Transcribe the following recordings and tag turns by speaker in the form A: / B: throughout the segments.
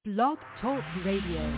A: Blog Talk Radio.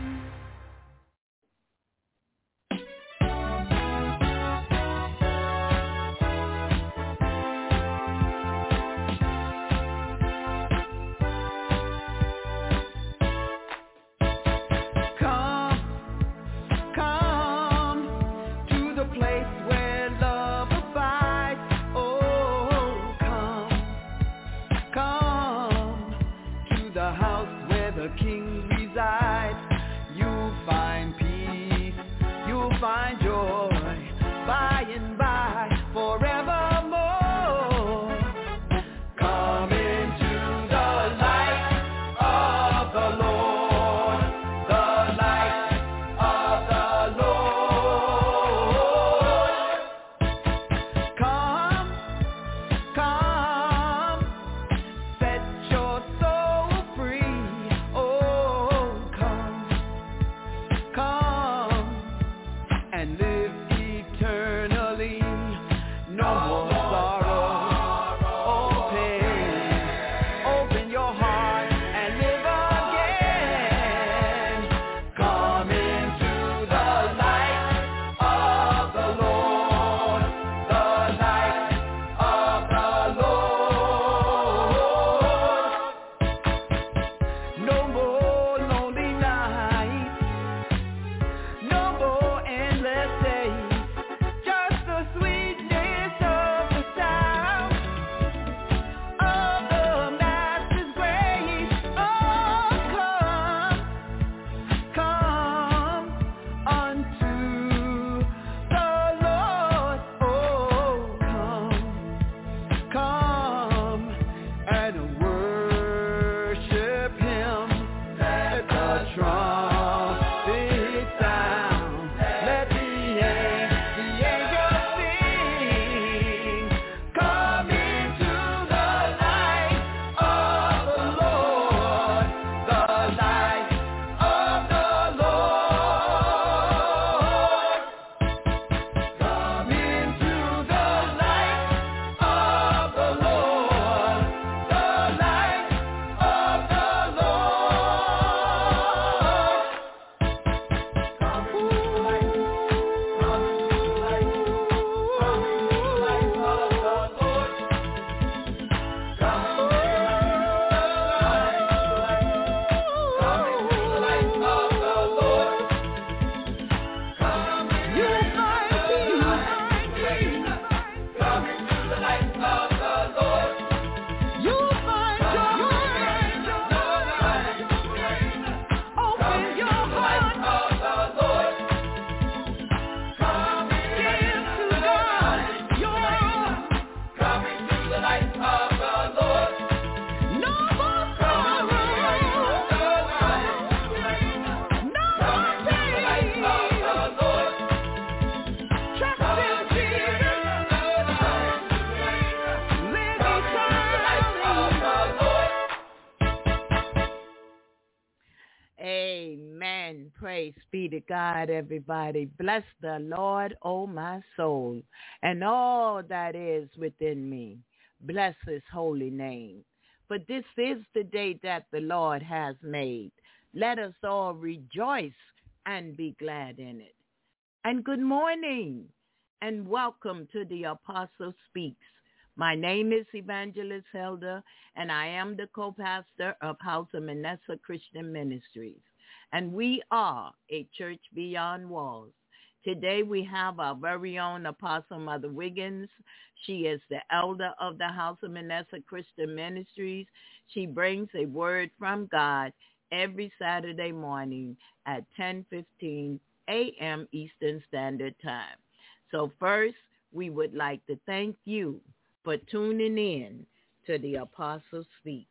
B: Praise be to God, everybody. Bless the Lord, O my soul, and all that is within me. Bless his holy name. For this is the day that the Lord has made. Let us all rejoice and be glad in it. And good morning, and welcome to the Apostle Speaks. My name is Evangelist Helder, and I am the co-pastor of House of Manasseh Christian Ministries. And we are a church beyond walls. Today we have our very own Apostle Mother Wiggins. She is the elder of the House of Manasseh Christian Ministries. She brings a word from God every Saturday morning at 10:15 a.m. Eastern Standard Time. So first, we would like to thank you for tuning in to the Apostle Speaks.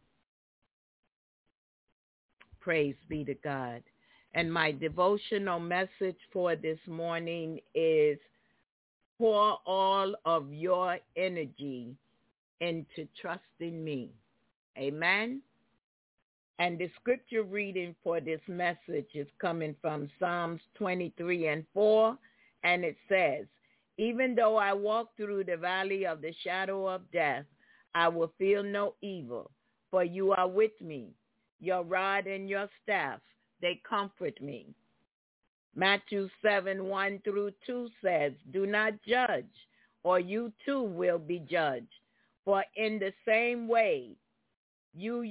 B: Praise be to God. And my devotional message for this morning is pour all of your energy into trusting me. Amen. And the scripture reading for this message is coming from Psalms 23:4, and it says, even though I walk through the valley of the shadow of death, I will feel no evil, for you are with me. Your rod and your staff, they comfort me. Matthew 7:1-2 says, do not judge, or you too will be judged. For in the same way you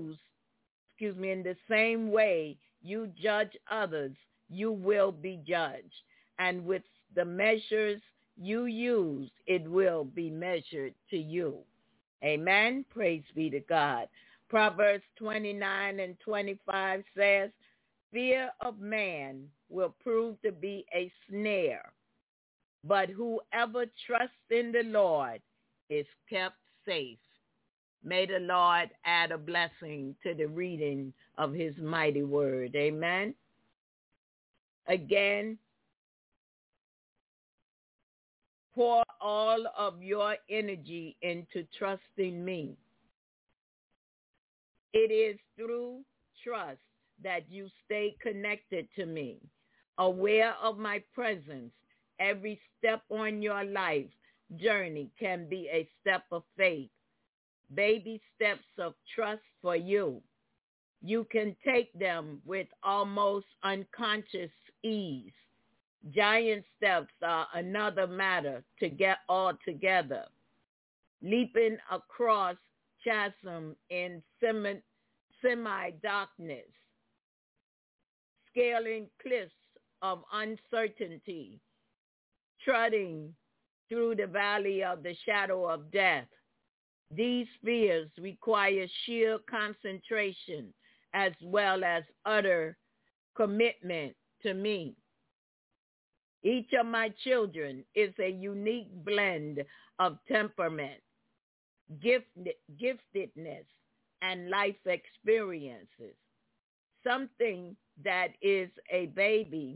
B: judge others, you will be judged. And with the measures you use, it will be measured to you. Amen. Praise be to God. Proverbs 29:25 says, fear of man will prove to be a snare, but whoever trusts in the Lord is kept safe. May the Lord add a blessing to the reading of his mighty word. Amen. Again, pour all of your energy into trusting me. It is through trust that you stay connected to me, aware of my presence. Every step on your life journey can be a step of faith, baby steps of trust for you. You can take them with almost unconscious ease. Giant steps are another matter to get all together. Leaping across chasm in semi-darkness, scaling cliffs of uncertainty, treading through the valley of the shadow of death. These fears require sheer concentration as well as utter commitment to me. Each of my children is a unique blend of temperament, giftedness, and life experiences. Something a baby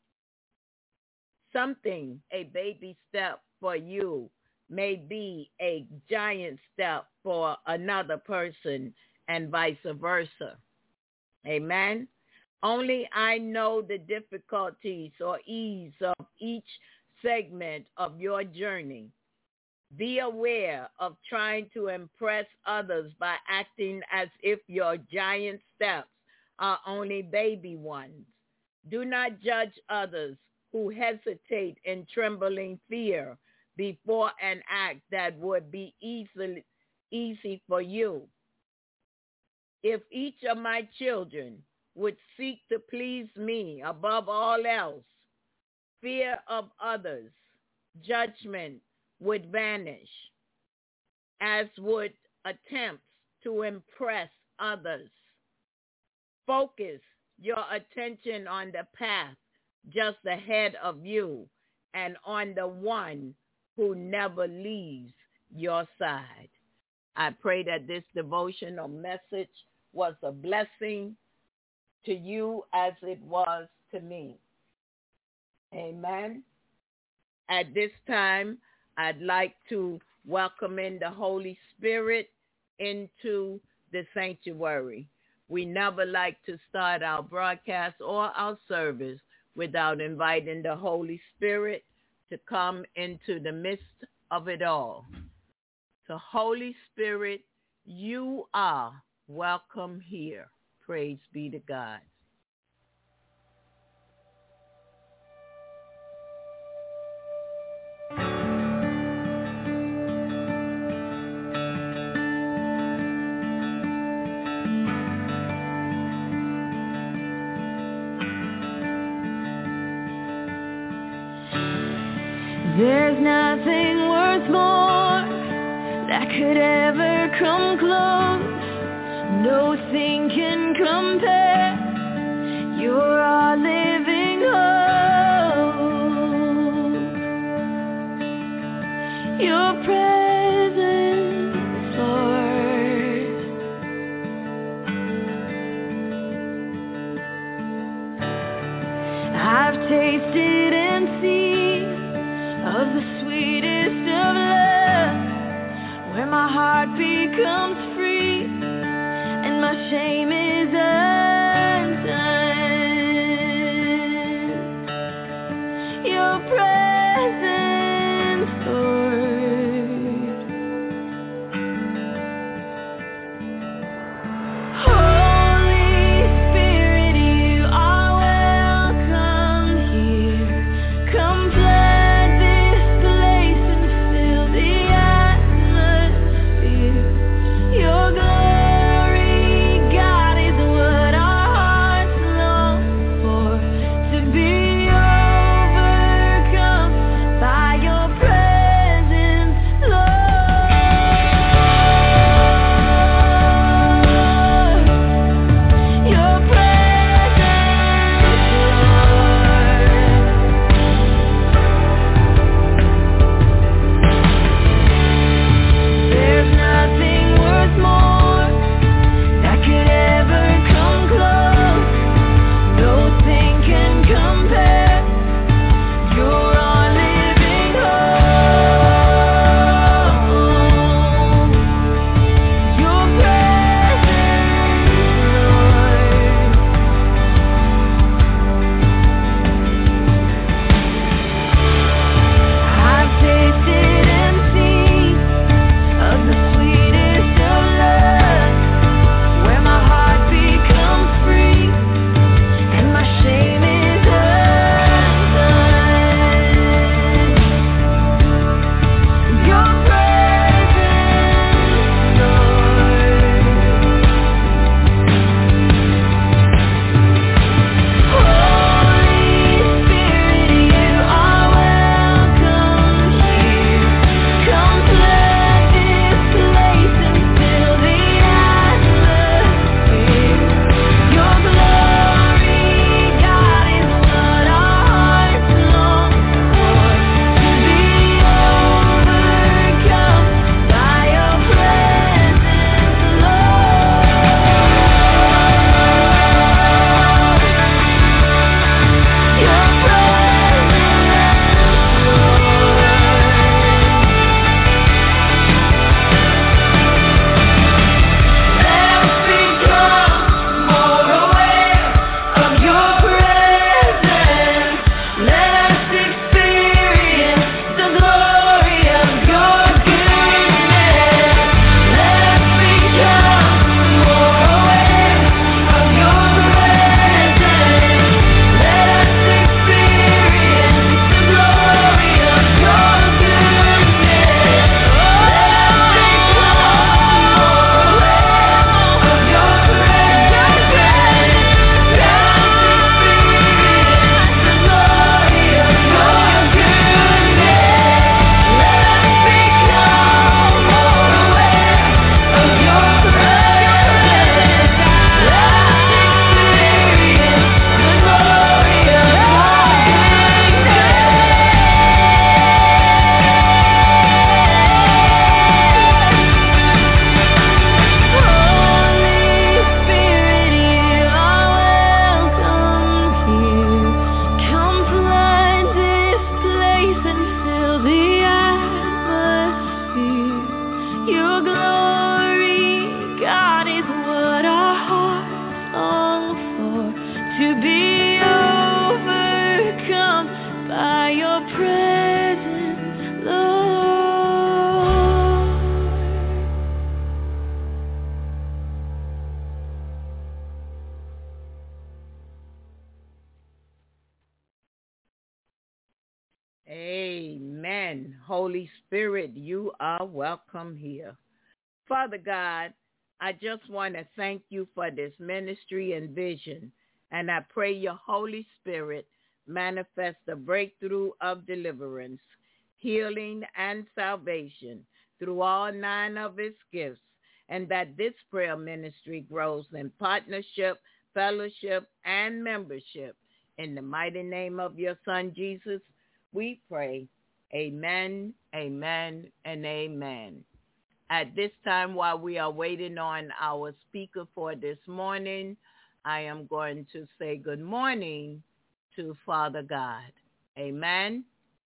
B: step for you may be a giant step for another person, and vice versa. Amen. Only I know the difficulties or ease of each segment of your journey. Be aware of trying to impress others by acting as if your giant steps are only baby ones. Do not judge others who hesitate in trembling fear before an act that would be easy for you. If each of my children would seek to please me above all else, fear of others, judgment would vanish, as would attempts to impress others. Focus your attention on the path just ahead of you and on the one who never leaves your side. I pray that this devotional message was a blessing to you as it was to me. Amen. At this time, I'd like to welcome in the Holy Spirit into the sanctuary. We never like to start our broadcast or our service without inviting the Holy Spirit to come into the midst of it all. So Holy Spirit, you are welcome here. Praise be to God.
C: There's nothing worth more that could ever come close. Nothing can compare. You're our living hope. Your presence, Lord. I've tasted and seen of the sweetest of love, where my heart becomes free and my shame is undone. Your presence, Lord. Holy
B: Amen. Holy Spirit, you are welcome here. Father God, I just want to thank you for this ministry and vision, and I pray your Holy Spirit manifest the breakthrough of deliverance, healing, and salvation through all 9 of its gifts, and that this prayer ministry grows in partnership, fellowship, and membership. In the mighty name of your Son, Jesus, we pray. Amen, amen, and amen. At this time, while we are waiting on our speaker for this morning, I am going to say good morning to Father God. Amen.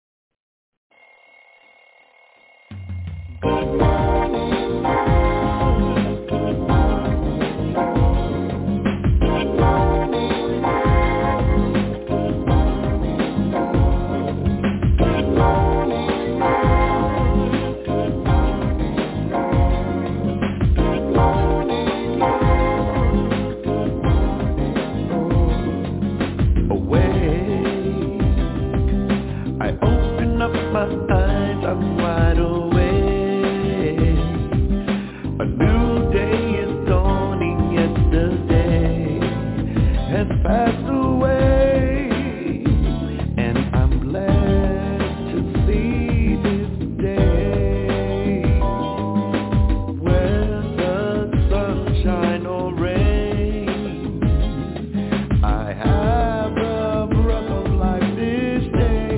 B: Good morning. I'm wide awake. A new day is dawning. Yesterday has passed away, and I'm glad to see this day. Whether sunshine or rain, I have the breath of life this day.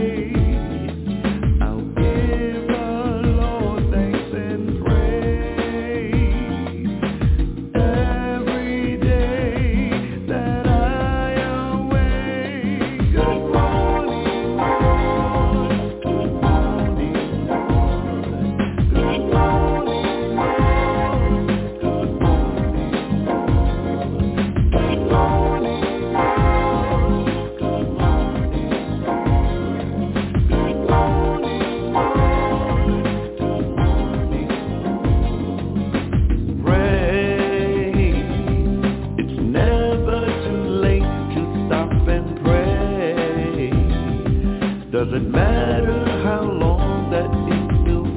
B: Doesn't matter how long that it will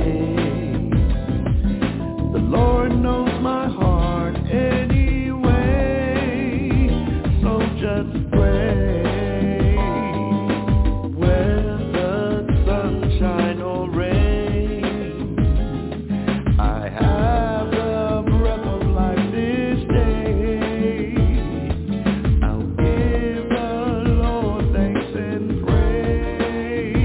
B: take. The Lord knows my heart anyway, so just pray. Whether sunshine or rain, I have the breath of life this day. I'll give the Lord thanks and praise.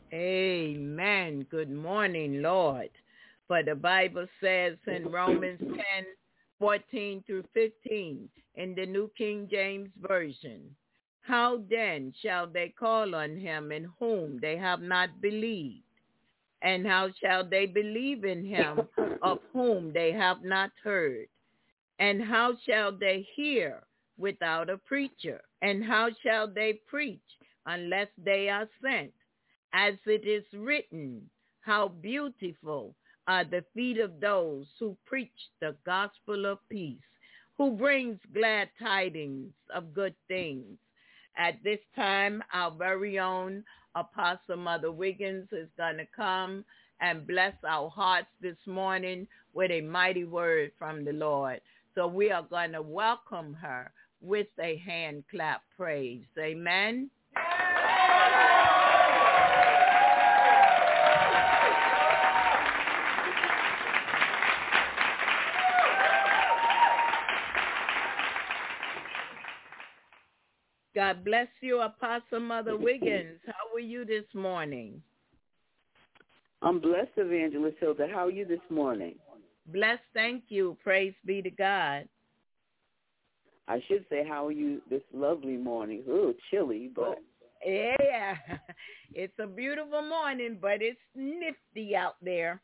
B: Amen. Good morning, Lord. For the Bible says in Romans 10:14 through 15 in the New King James Version, how then shall they call on him in whom they have not believed? And how shall they believe in him of whom they have not heard? And how shall they hear without a preacher? And how shall they preach unless they are sent? As it is written, how beautiful are the feet of those who preach the gospel of peace, who brings glad tidings of good things. At this time, our very own Apostle Mother Wiggins is going to come and bless our hearts this morning with a mighty word from the Lord. So we are going to welcome her with a hand clap praise. Amen. God bless you, Apostle Mother Wiggins. How are you this morning?
D: I'm blessed, Evangelist Hilda. How are you this morning?
B: Blessed, thank you. Praise be to God.
D: I should say, how are you this lovely morning? A little chilly, but...
B: Yeah, it's a beautiful morning, but it's nifty out there.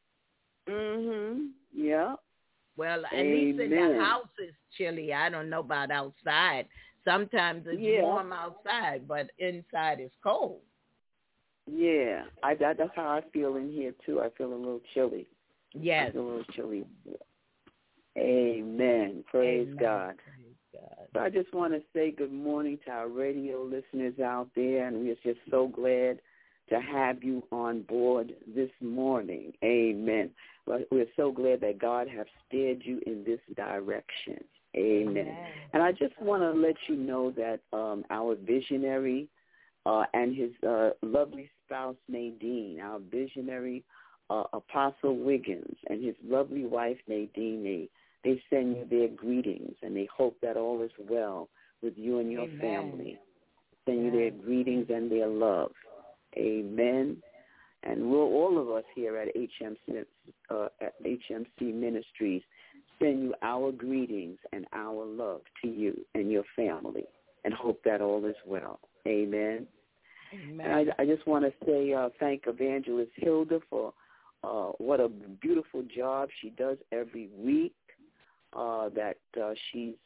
D: Yeah.
B: Well, at least in the house it's chilly. I don't know about outside. Sometimes it's warm outside, but inside it's cold.
D: Yeah, that's how I feel in here, too. I feel a little chilly.
B: Yes.
D: I feel a little chilly. Amen. Praise God. So I just want to say good morning to our radio listeners out there, and we're just so glad to have you on board this morning. Amen. We're so glad that God has steered you in this direction. Amen. And I just want to let you know that our visionary and his lovely spouse, Nadine, our visionary Apostle Wiggins and his lovely wife, Nadine, they send you their greetings, and they hope that all is well with you and your family. Send you their greetings and their love. Amen. And we'll, all of us here at HMC Ministries, send you our greetings and our love to you and your family, and hope that all is well. Amen. Amen. And I just want to say thank Evangelist Hilda for what a beautiful job she does every week, that she's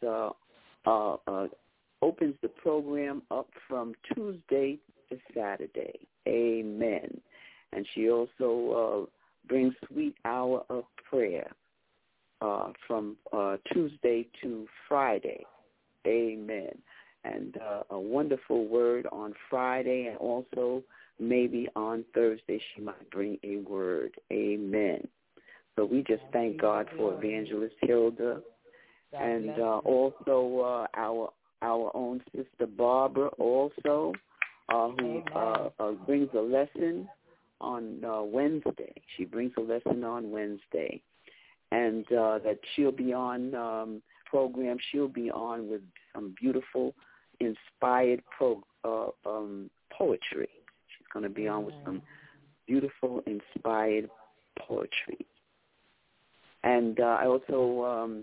D: opens the program up from Tuesday to Saturday. Amen. And she also brings Sweet Hour of Prayer from Tuesday to Friday. Amen. And a wonderful word on Friday, and also maybe on Thursday she might bring a word. Amen. So we just thank God for Evangelist Hilda, and also our own Sister Barbara also, who brings a lesson on Wednesday. She brings a lesson on Wednesday. And that she'll be on program. She'll be on with some beautiful, inspired poetry. She's going to be on with some beautiful, inspired poetry. And I also,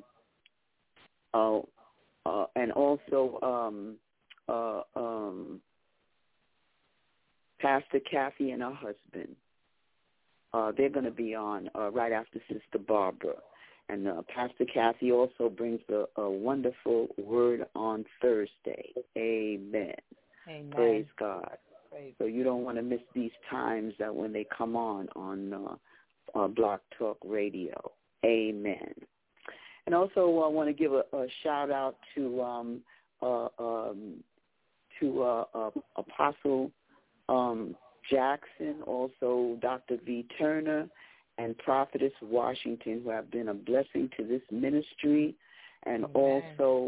D: Pastor Kathy and her husband. They're going to be on right after Sister Barbara. And Pastor Kathy also brings a wonderful word on Thursday. Amen. Amen. Praise God. So you don't want to miss these times that when they come on Blog Talk Radio. Amen. And also I want to give a shout out to Apostle Jackson, also Dr. V. Turner, and Prophetess Washington, who have been a blessing to this ministry. And also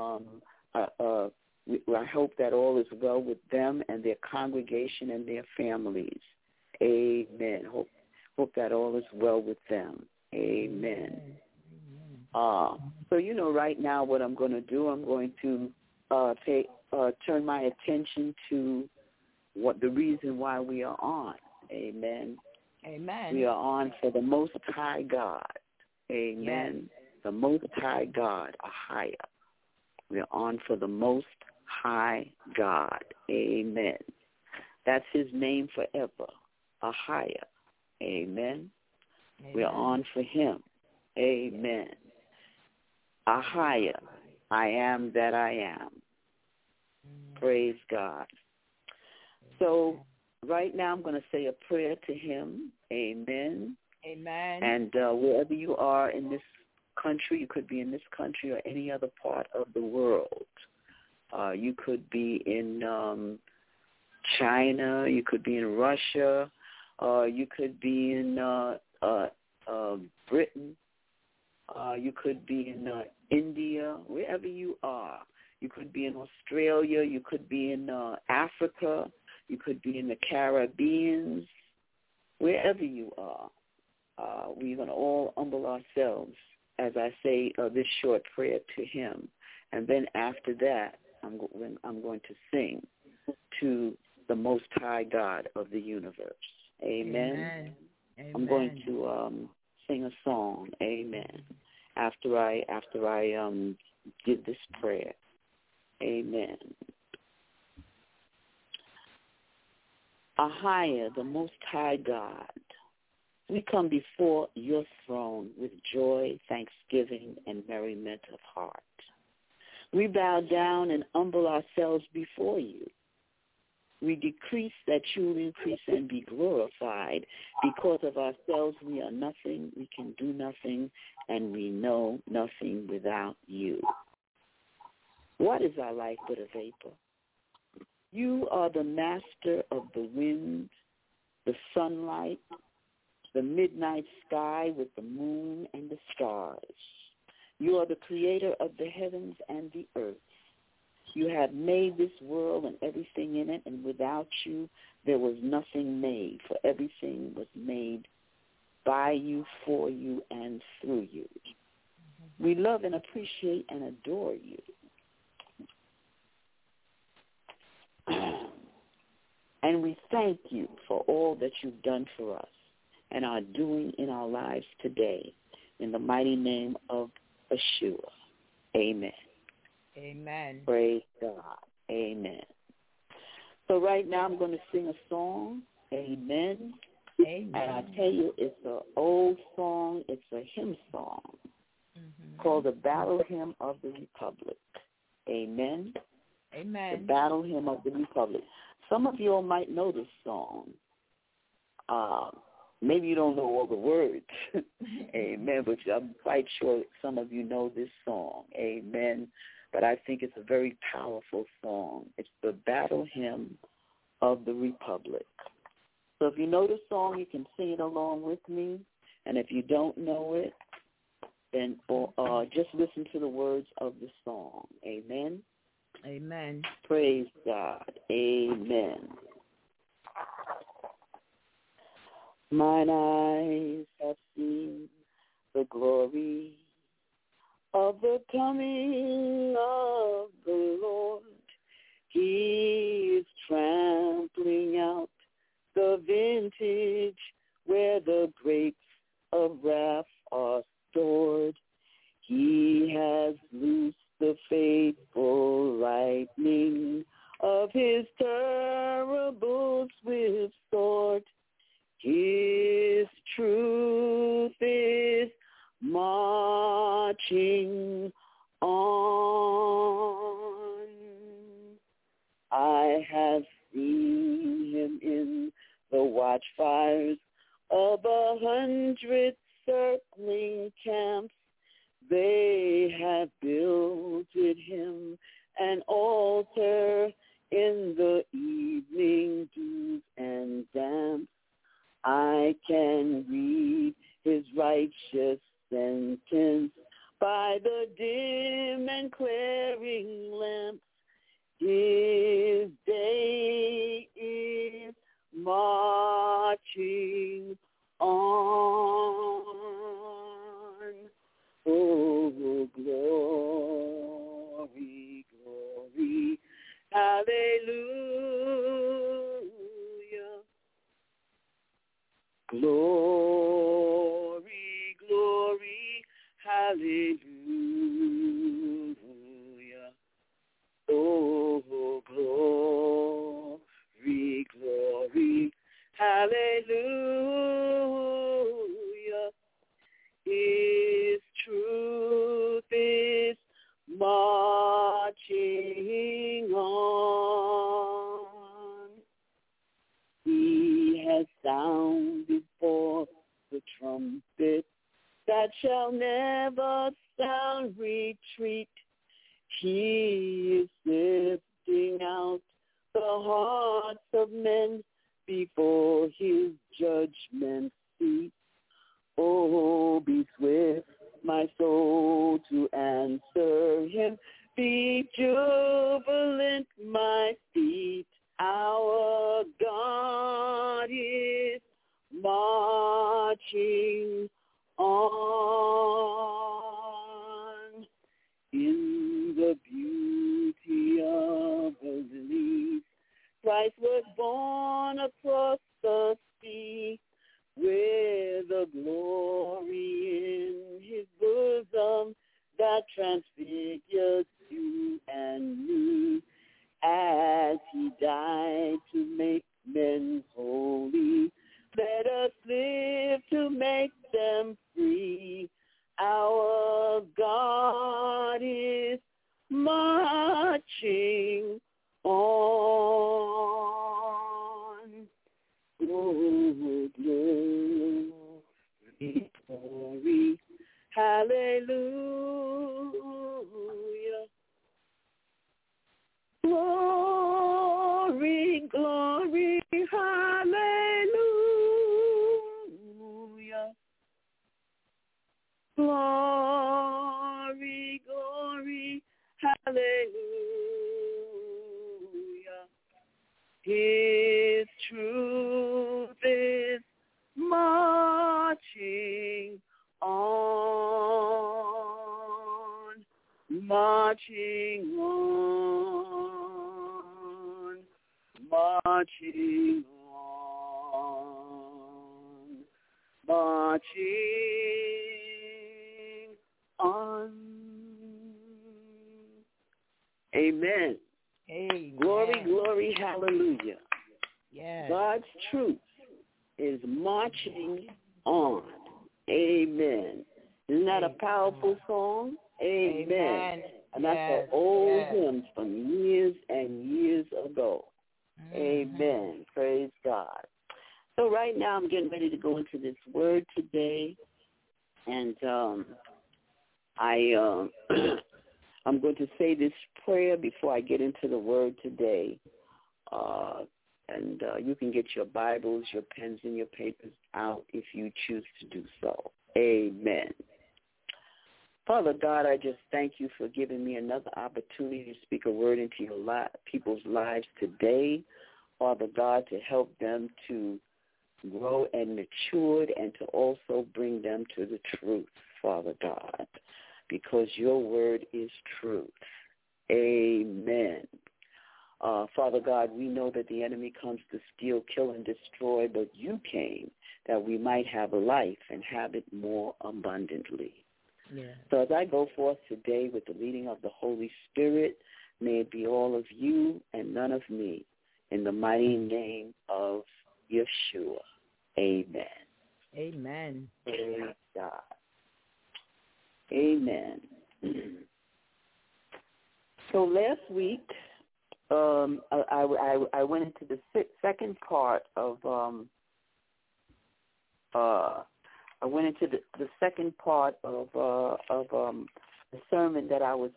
D: I hope that all is well with them and their congregation and their families. Amen. Hope that all is well with them. Amen. So, right now what I'm going to do, I'm going to turn my attention to what the reason why we are on. Amen.
B: Amen.
D: We are on for the Most High God. Amen.
B: Yes.
D: The Most High God, Ahaya. We are on for the Most High God. Amen. That's his name forever, Ahaya. Amen. We are on for him. Amen. Ahaya, I am that I am. Praise God. So right now I'm going to say a prayer to him. Amen.
B: Amen.
D: And wherever you are in this country, you could be in this country or any other part of the world. You could be in China. You could be in Russia. You could be in Britain. You could be in India, wherever you are. You could be in Australia. You could be in Africa. You could be in the Caribbean. Wherever you are, we're going to all humble ourselves as I say this short prayer to him. And then after that, I'm going to sing to the Most High God of the universe. Amen.
B: Amen.
D: I'm going to sing a song. Amen. After I give this prayer. Amen. Ahaya, the Most High God, we come before your throne with joy, thanksgiving, and merriment of heart. We bow down and humble ourselves before you. We decrease that you will increase and be glorified. Because of ourselves, we are nothing, we can do nothing, and we know nothing without you. What is our life but a vapor? You are the master of the wind, the sunlight, the midnight sky with the moon and the stars. You are the creator of the heavens and the earth. You have made this world and everything in it, and without you, there was nothing made, for everything was made by you, for you, and through you. We love and appreciate and adore you. And we thank you for all that you've done for us and are doing in our lives today. In the mighty name of Yeshua. Amen.
B: Amen.
D: Praise God. Amen. So right now I'm going to sing a song. Amen.
B: Amen.
D: And I tell you, it's an old song. It's a hymn song called the Battle Hymn of the Republic. Amen.
B: Amen.
D: The Battle Hymn of the Republic. Some of you all might know this song. Maybe you don't know all the words. Amen. But I'm quite sure some of you know this song. Amen. But I think it's a very powerful song. It's the Battle Hymn of the Republic. So if you know the song, you can sing it along with me. And if you don't know it, then just listen to the words of the song. Amen.
B: Amen.
D: Praise God. Amen. Mine eyes have seen the glory of the coming of the Lord. He is trampling out the vintage where the grapes of wrath are stored. He has loosed the faithful lightning of his terrible swift sword. His truth is marching on. I have seen him in the watchfires of 100 circling camps. They have built him an altar in the evening dews and damps. I can read his righteous sentence by the dim and clearing lamps. His day is marching on. Oh, glory, glory, hallelujah. Glory, glory, hallelujah. Oh, glory, glory, hallelujah. His truth is marching on. He has sounded forth the trumpet that shall never sound retreat. He is sifting out the hearts of men before his judgment seat. Oh, be swift, my soul, to answer him. Be jubilant, my feet. Our God is marching on. In the beauty of the release, Christ was born across the sea, with a glory in his bosom that transfigures you and me, as he died to make men holy. Let us live to make them free. Our God is marching on. Oh, glory, glory, hallelujah. Glory, glory, hallelujah. Glory, glory, hallelujah. His truth is marching on, marching on, marching on, marching on. Amen.
B: Amen.
D: Glory, glory, hallelujah.
B: Yes.
D: God's truth is marching on. Amen. Isn't that a powerful song? Amen.
B: Amen.
D: And that's an old hymn from years and years ago.
B: Mm-hmm.
D: Amen. Praise God. So right now I'm getting ready to go into this word today. And I'm going to say this prayer before I get into the word today. And you can get your Bibles, your pens, and your papers out if you choose to do so. Amen. Father God, I just thank you for giving me another opportunity to speak a word into your people's lives today. Father God, to help them to grow and mature and to also bring them to the truth, Father God, because your word is truth. Amen. Father God, we know that the enemy comes to steal, kill, and destroy, but you came that we might have life and have it more abundantly.
B: Yeah.
D: So as I go forth today with the leading of the Holy Spirit, may it be all of you and none of me, in the mighty name of Yeshua. Amen.
B: Amen.
D: Praise God. Amen. So last week, I went into the second part of the second part of the sermon that I was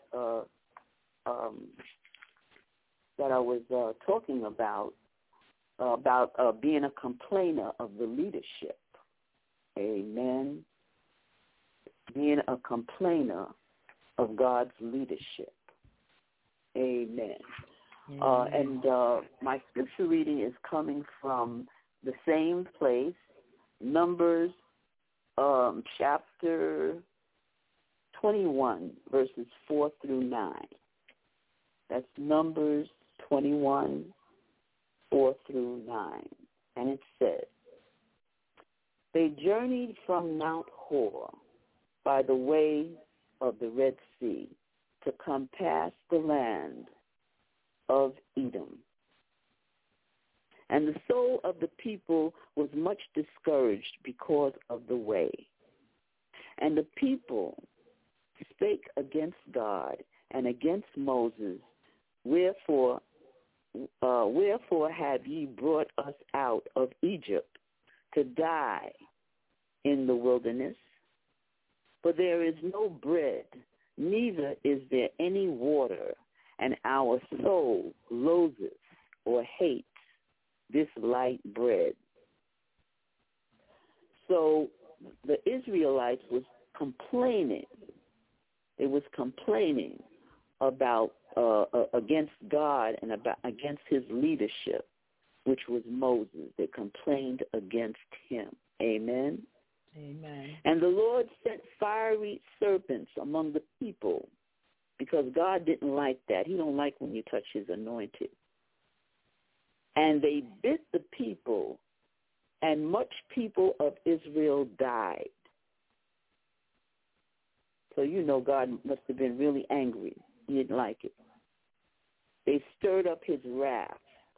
D: talking about being a complainer of the leadership. Amen. Being a complainer of God's leadership. Amen. And my scripture reading is coming from the same place, Numbers chapter 21, verses 4 through 9. That's Numbers 21, 4 through 9. And it says, They journeyed from Mount Hor by the way of the Red Sea to come past the land of Edom. And the soul of the people was much discouraged because of the way. And the people spake against God and against Moses, Wherefore have ye brought us out of Egypt to die in the wilderness? For there is no bread, neither is there any water, and our soul loatheth or hates this light bread. So the Israelites was complaining. It was complaining about against God and against his leadership, which was Moses. They complained against him. Amen.
B: Amen.
D: And the Lord sent fiery serpents among the people, because God didn't like that. He don't like when you touch his anointed. And they bit the people, and much people of Israel died. So you know God must have been really angry. He didn't like it. They stirred up his wrath.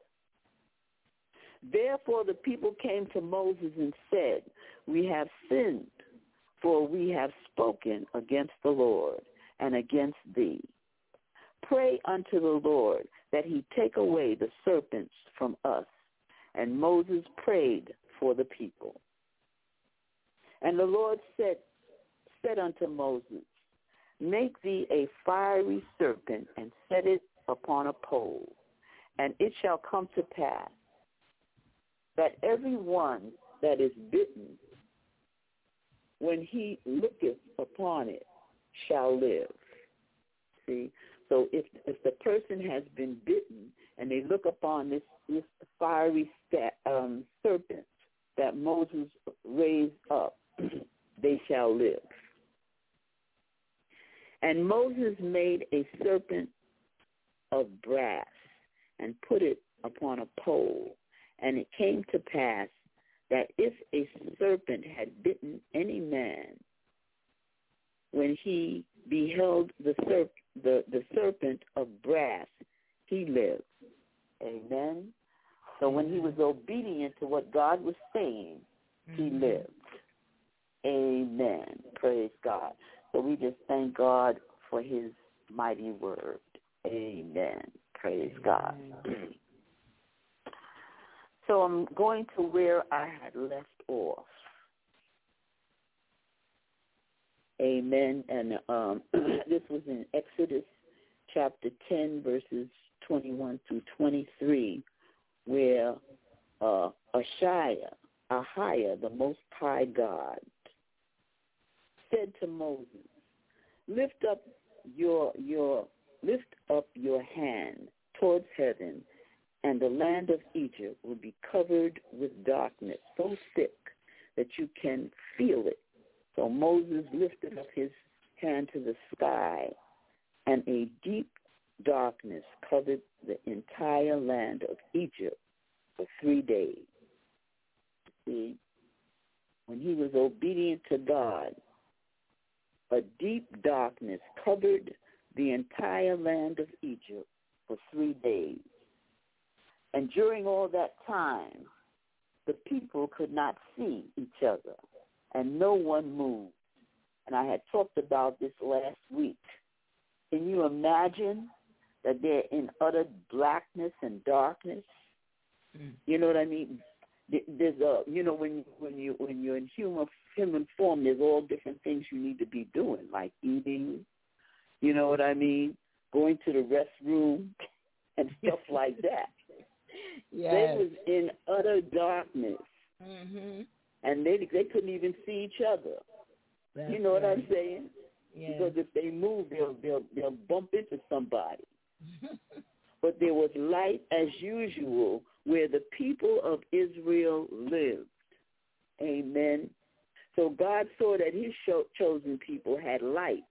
D: Therefore the people came to Moses and said, We have sinned, for we have spoken against the Lord and against thee. Pray unto the Lord that he take away the serpents from us. And Moses prayed for the people. And the Lord said unto Moses, Make thee a fiery serpent and set it upon a pole, and it shall come to pass that every one that is bitten, when he looketh upon it, shall live. See? So if the person has been bitten and they look upon this fiery serpent that Moses raised up, they shall live. And Moses made a serpent of brass and put it upon a pole. And it came to pass that if a serpent had bitten any man, when he beheld the serpent of brass, he lived. Amen. So when he was obedient to what God was saying, he lived. Amen. Praise God. So we just thank God for his mighty word. Amen. Praise God. So I'm going to where I had left off. Amen. And this was in Exodus chapter 10, verses 21 through 23, where Ahiah, the Most High God, said to Moses, lift up your hand towards heaven, and the land of Egypt will be covered with darkness so thick that you can feel it. So Moses lifted up his hand to the sky, and a deep darkness covered the entire land of Egypt for 3 days. See, when he was obedient to God, a deep darkness covered the entire land of Egypt for 3 days. And during all that time, the people could not see each other, and no one moved. And I had talked about this last week. Can you imagine that they're in utter blackness and darkness? You know what I mean? There's when you're in human form, there's all different things you need to be doing, like eating. You know what I mean? Going to the restroom and stuff like that.
B: Yes.
D: They was in utter darkness, and they couldn't even see each other.
B: That's
D: you know
B: right.
D: what I'm saying?
B: Yes.
D: Because if they move, they'll bump into somebody. But there was light as usual where the people of Israel lived. Amen. So God saw that his chosen people had light.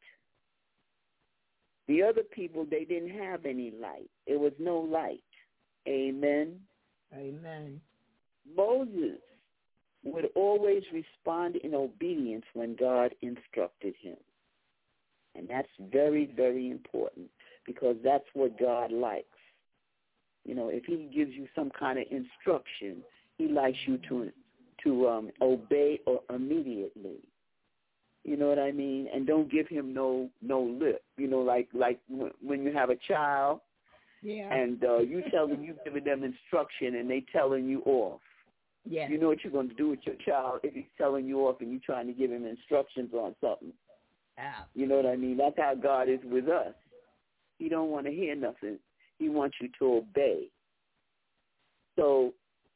D: The other people, they didn't have any light. There was no light. Amen.
B: Amen.
D: Moses would always respond in obedience when God instructed him. And that's very, very important because that's what God likes. You know, if he gives you some kind of instruction, he likes you to obey or immediately. You know what I mean? And don't give him no lip. You know, like when you have a child, and you tell them you've given them instruction and they telling you off.
B: Yeah.
D: You know what you're going to do with your child if he's telling you off and you're trying to give him instructions on something. You know what I mean? That's how God is with us. He don't want to hear nothing. He wants you to obey. So,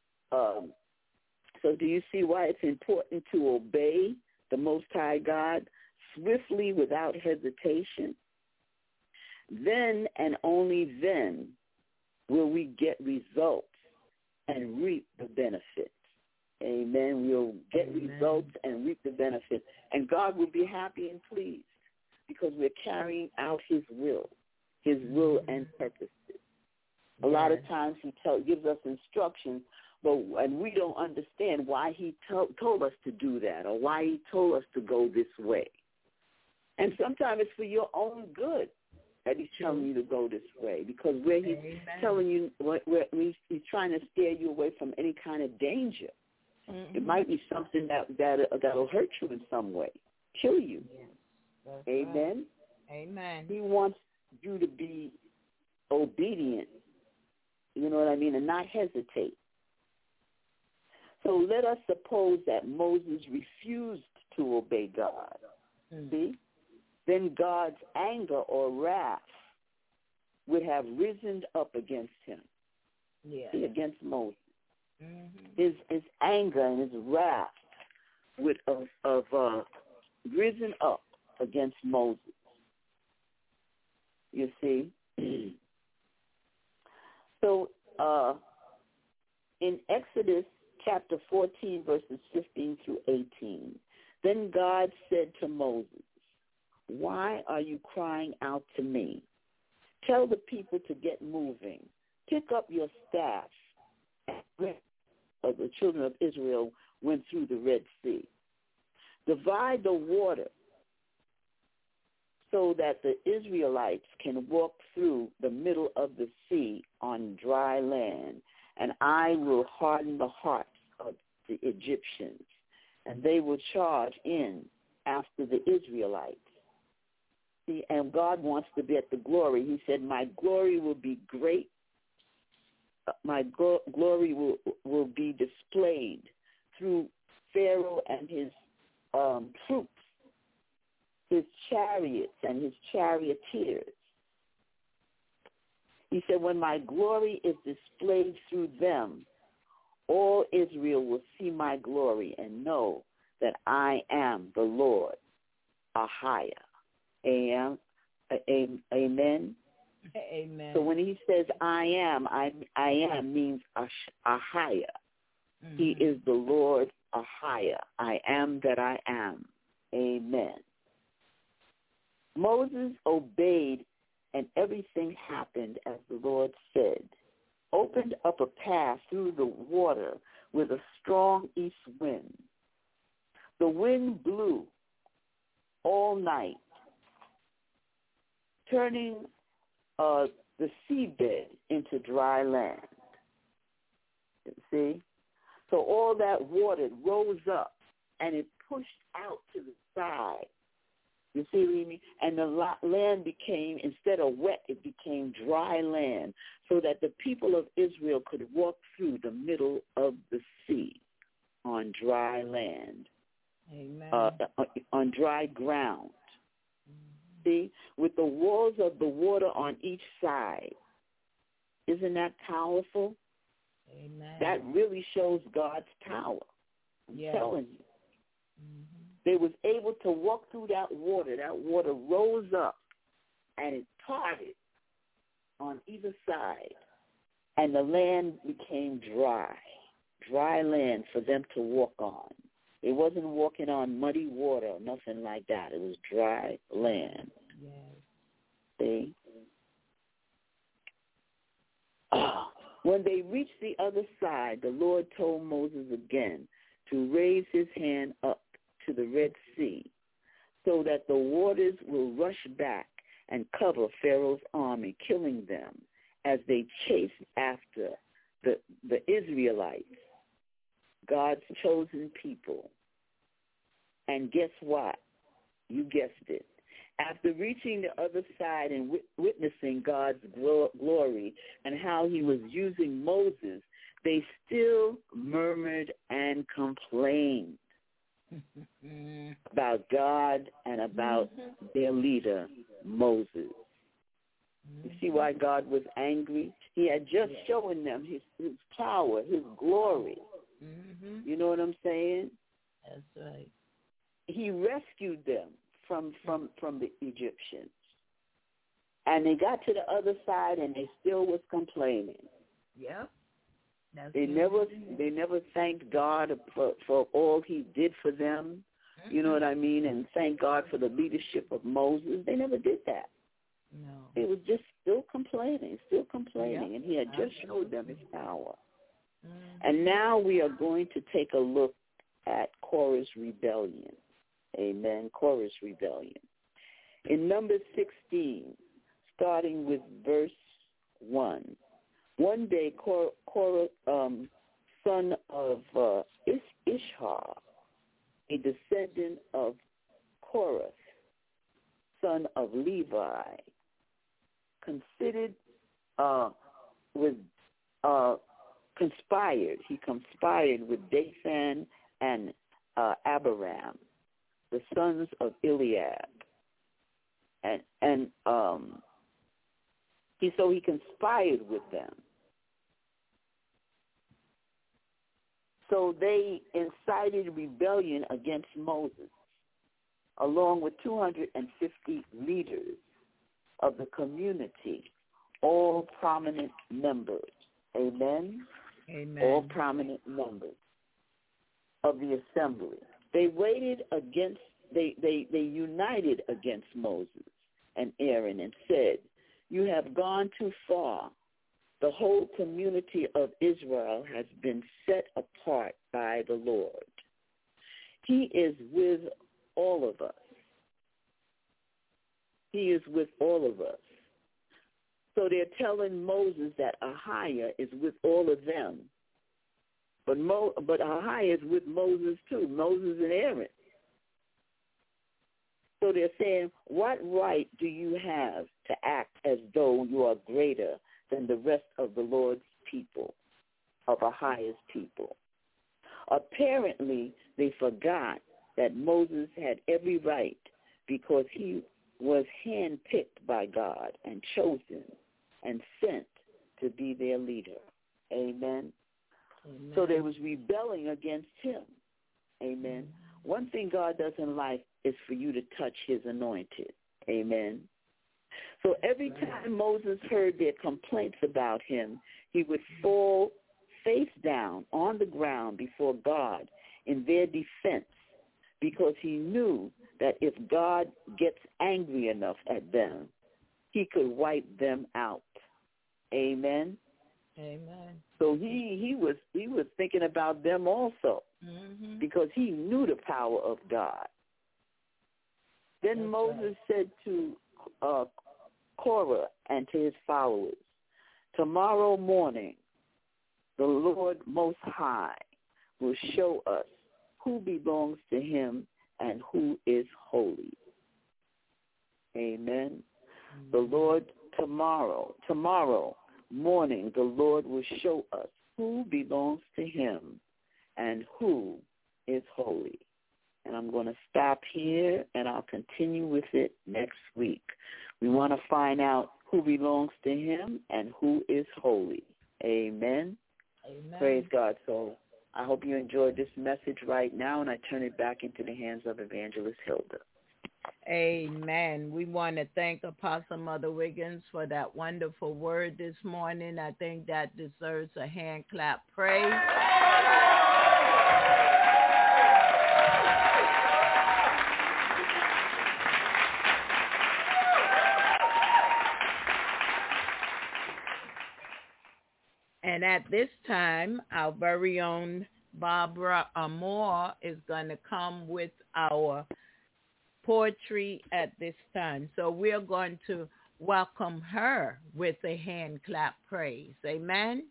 D: so do you see why it's important to obey the Most High God swiftly without hesitation? Then and only then will we get results and reap the benefits. Amen. We'll get results and reap the benefits. And God will be happy and pleased because we're carrying out his will and purposes. A lot of times he gives us instructions, and we don't understand why he told us to do that or why he told us to go this way. And sometimes it's for your own good that he's telling you to go this way, because where he's telling you, he's trying to steer you away from any kind of danger. It might be something that'll hurt you in some way, kill you. Amen.
B: Amen.
D: He wants you to be obedient, you know what I mean, and not hesitate. So let us suppose that Moses refused to obey God. See? Then God's anger or wrath would have risen up against him, against Moses. His anger and his wrath would have risen up against Moses. You see? So in Exodus chapter 14, verses 15 through 18, then God said to Moses, "Why are you crying out to me? Tell the people to get moving. Pick up your staff." The children of Israel went through the Red Sea. Divide the water so that the Israelites can walk through the middle of the sea on dry land, and I will harden the hearts of the Egyptians, and they will charge in after the Israelites. See, and God wants to get the glory. He said, my glory will be great. My glory will be displayed through Pharaoh and his troops, his chariots and his charioteers. He said, when my glory is displayed through them, all Israel will see my glory and know that I am the Lord, Ahia. Amen.
B: Amen.
D: So when he says I am means Ahia. He is the Lord Ahia. I am that I am. Amen. Moses obeyed, and everything happened as the Lord said. Opened up a path through the water with a strong east wind. The wind blew all night, turning the seabed into dry land. See? So all that water rose up, and it pushed out to the side. You see what I mean? And the land became, instead of wet, it became dry land, so that the people of Israel could walk through the middle of the sea on dry land.
B: Amen.
D: On dry ground. See, with the walls of the water on each side. Isn't that powerful?
B: Amen.
D: That really shows God's power. I'm telling you. They was able to walk through that water. That water rose up, and it parted on either side, and the land became dry land for them to walk on. It wasn't walking on muddy water or nothing like that. It was dry land. Yes. See? When they reached the other side, the Lord told Moses again, to raise his hand up to the Red Sea, so that the waters will rush back and cover Pharaoh's army, killing them as they chased after the Israelites, God's chosen people. And guess what? You guessed it. After reaching the other side and witnessing God's glory and how he was using Moses, they still murmured and complained about God and about their leader, Moses. You see why God was angry? He had just shown them his power, his glory. You know what I'm saying?
B: That's right.
D: He rescued them from the Egyptians. And they got to the other side and they still was complaining.
B: Yep.
D: They never thanked God for all he did for them. You know what I mean? And thank God for the leadership of Moses. They never did that.
B: No.
D: It was just still complaining.
B: Yep.
D: And he had just showed them his power. And now we are going to take a look at Korah's rebellion. Amen. Korah's rebellion. In Numbers 16, starting with verse 1, one day Korah, son of Ishar, a descendant of Korah, son of Levi, conspired. He conspired with Dathan and Abiram, the sons of Eliab, and he conspired with them. So they incited rebellion against Moses, along with 250 leaders of the community, all prominent members. Amen?
B: Amen.
D: All prominent members of the assembly. They united against Moses and Aaron and said, "You have gone too far. The whole community of Israel has been set apart by the Lord. He is with all of us. He is with all of us." So they're telling Moses that Ahiah is with all of them. But Ahiah is with Moses too, Moses and Aaron. So they're saying, what right do you have to act as though you are greater than the rest of the Lord's people, of Ahiah's people? Apparently, they forgot that Moses had every right because he was handpicked by God and chosen and sent to be their leader. Amen.
B: Amen.
D: So they was rebelling against him. Amen. One thing God doesn't like is for you to touch his anointed. Amen. So every time Moses heard their complaints about him, he would fall face down on the ground before God in their defense, because he knew that if God gets angry enough at them, he could wipe them out. Amen.
B: Amen.
D: So he was thinking about them also, because he knew the power of God. Then
B: That's
D: Moses said to Korah and to his followers, "Tomorrow morning, the Lord Most High will show us who belongs to him and who is holy." Amen. The Lord, tomorrow morning, the Lord will show us who belongs to him and who is holy. And I'm going to stop here, and I'll continue with it next week. We want to find out who belongs to him and who is holy. Amen.
B: Amen.
D: Praise God. So I hope you enjoyed this message right now, and I turn it back into the hands of Evangelist Hilda.
B: Amen. We want to thank Apostle Mother Wiggins for that wonderful word this morning. I think that deserves a hand clap praise. And at this time, our very own Barbara Moore is going to come with our poetry at this time. So we're going to welcome her with a hand clap praise. Amen.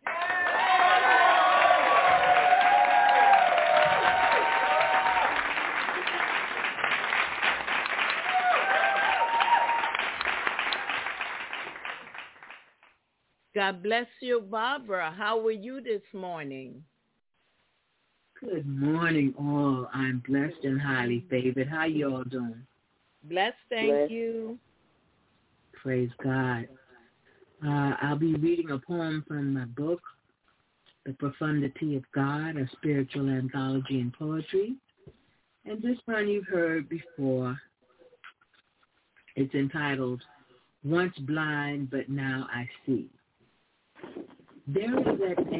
B: God bless you, Barbara. How were you this morning?
E: Good morning, all. I'm blessed and highly favored. How you all doing?
B: Blessed, thank you.
E: Praise God. I'll be reading a poem from my book, The Profundity of God, a Spiritual Anthology in Poetry. And this one you've heard before. It's entitled, Once Blind, But Now I See. There is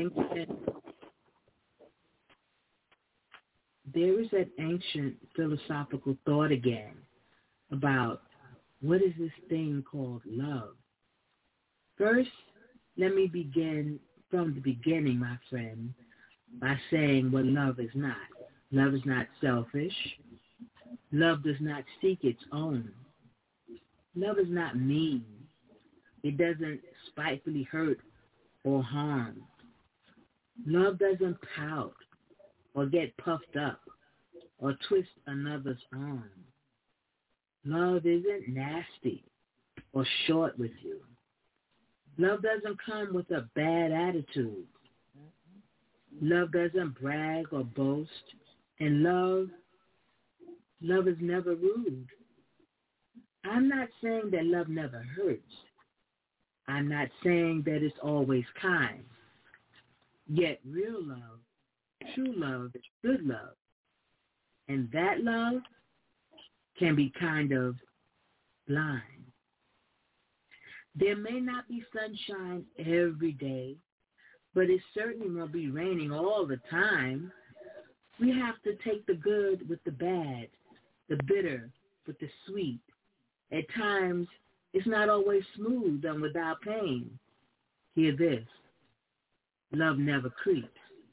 E: that ancient philosophical thought again about what is this thing called love. First, let me begin from the beginning, my friend, by saying what love is not. Love is not selfish. Love does not seek its own. Love is not mean. It doesn't spitefully hurt or harm. Love doesn't pout or get puffed up or twist another's arm. Love isn't nasty or short with you. Love doesn't come with a bad attitude. Love doesn't brag or boast. And love is never rude. I'm not saying that love never hurts. I'm not saying that it's always kind. Yet real love, true love, is good love. And that love can be kind of blind. There may not be sunshine every day, but it certainly won't be raining all the time. We have to take the good with the bad, the bitter with the sweet. At times, it's not always smooth and without pain. Hear this. Love never creeps.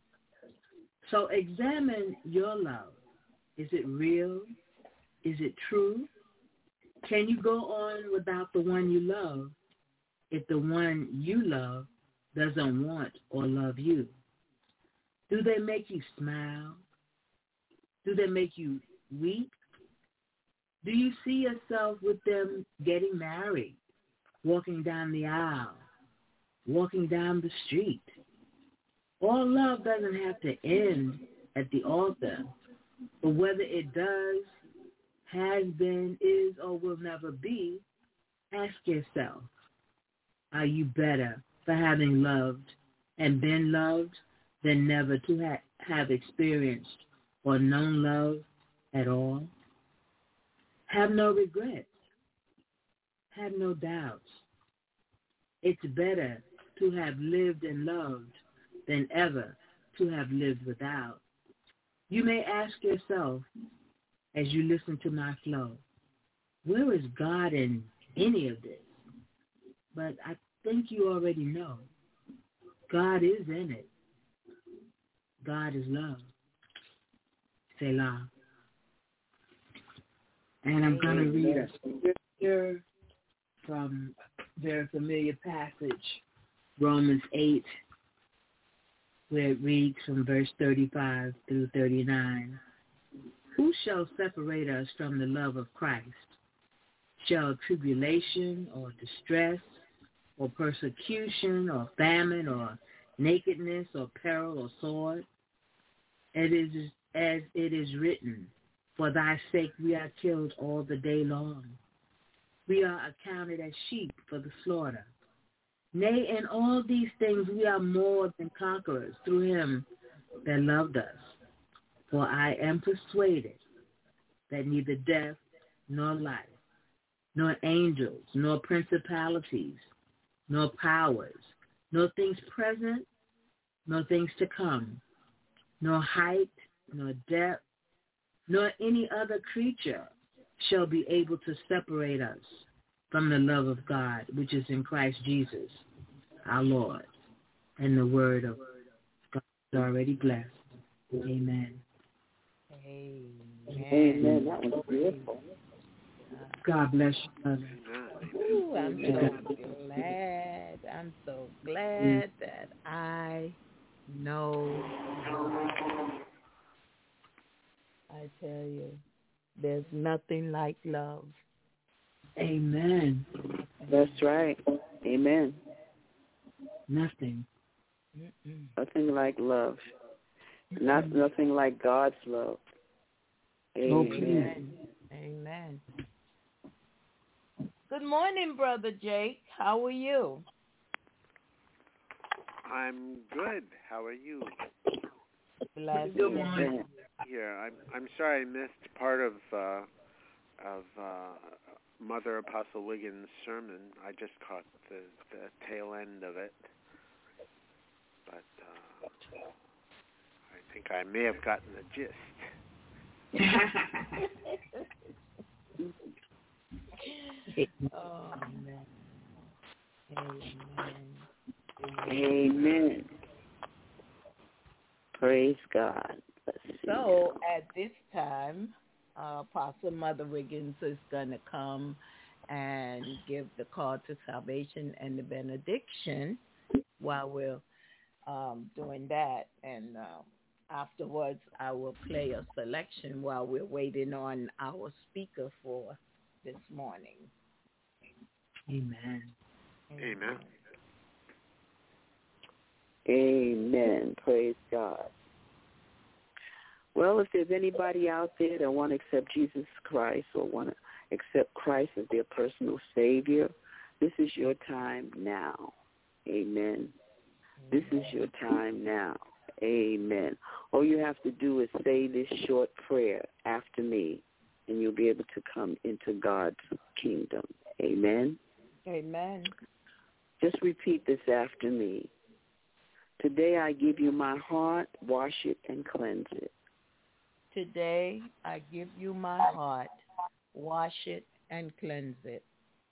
E: So examine your love. Is it real? Is it true? Can you go on without the one you love if the one you love doesn't want or love you? Do they make you smile? Do they make you weep? Do you see yourself with them getting married, walking down the aisle, walking down the street? All love doesn't have to end at the altar, but whether it does, has been, is, or will never be, ask yourself, are you better for having loved and been loved than never to have experienced or known love at all? Have no regrets. Have no doubts. It's better to have lived and loved than ever to have lived without. You may ask yourself, as you listen to my flow, where is God in any of this? But I think you already know. God is in it. God is love. Selah. And I'm going to read a scripture from a very familiar passage, Romans 8, where it reads from verse 35 through 39. Who shall separate us from the love of Christ? Shall tribulation or distress or persecution or famine or nakedness or peril or sword? It is as it is written, for thy sake we are killed all the day long. We are accounted as sheep for the slaughter. Nay, in all these things we are more than conquerors through him that loved us. For I am persuaded that neither death nor life, nor angels, nor principalities, nor powers, nor things present, nor things to come, nor height, nor depth, nor any other creature shall be able to separate us from the love of God, which is in Christ Jesus, our Lord. And the word of God is already blessed. Amen.
D: Amen. That was beautiful.
E: God bless you, Mother.
B: Ooh, I'm so glad that I know. I tell you, there's nothing like love.
E: Amen.
D: That's right. Amen.
E: Nothing.
D: Nothing like love. Nothing like God's love. Amen.
B: Amen. Good morning, Brother Jake. How are you?
F: I'm good. How are you?
B: Blessed.
E: Good morning.
F: Yeah, I'm sorry I missed part of Mother Apostle Wiggins' sermon. I just caught the tail end of it, but I think I may have gotten the gist.
B: Oh, man.
D: Amen. Praise God.
B: So at this time, Apostle Mother Wiggins is going to come and give the call to salvation and the benediction while we're doing that. And afterwards, I will play a selection while we're waiting on our speaker for this morning.
E: Amen.
F: Amen.
D: Amen. Praise God. Well, if there's anybody out there that want to accept Jesus Christ or want to accept Christ as their personal Savior, this is your time now. Amen. This is your time now. Amen. All you have to do is say this short prayer after me, and you'll be able to come into God's kingdom. Amen.
B: Amen.
D: Just repeat this after me. Today I give you my heart, wash it and cleanse it.
B: Today I give you my heart, wash it and cleanse it.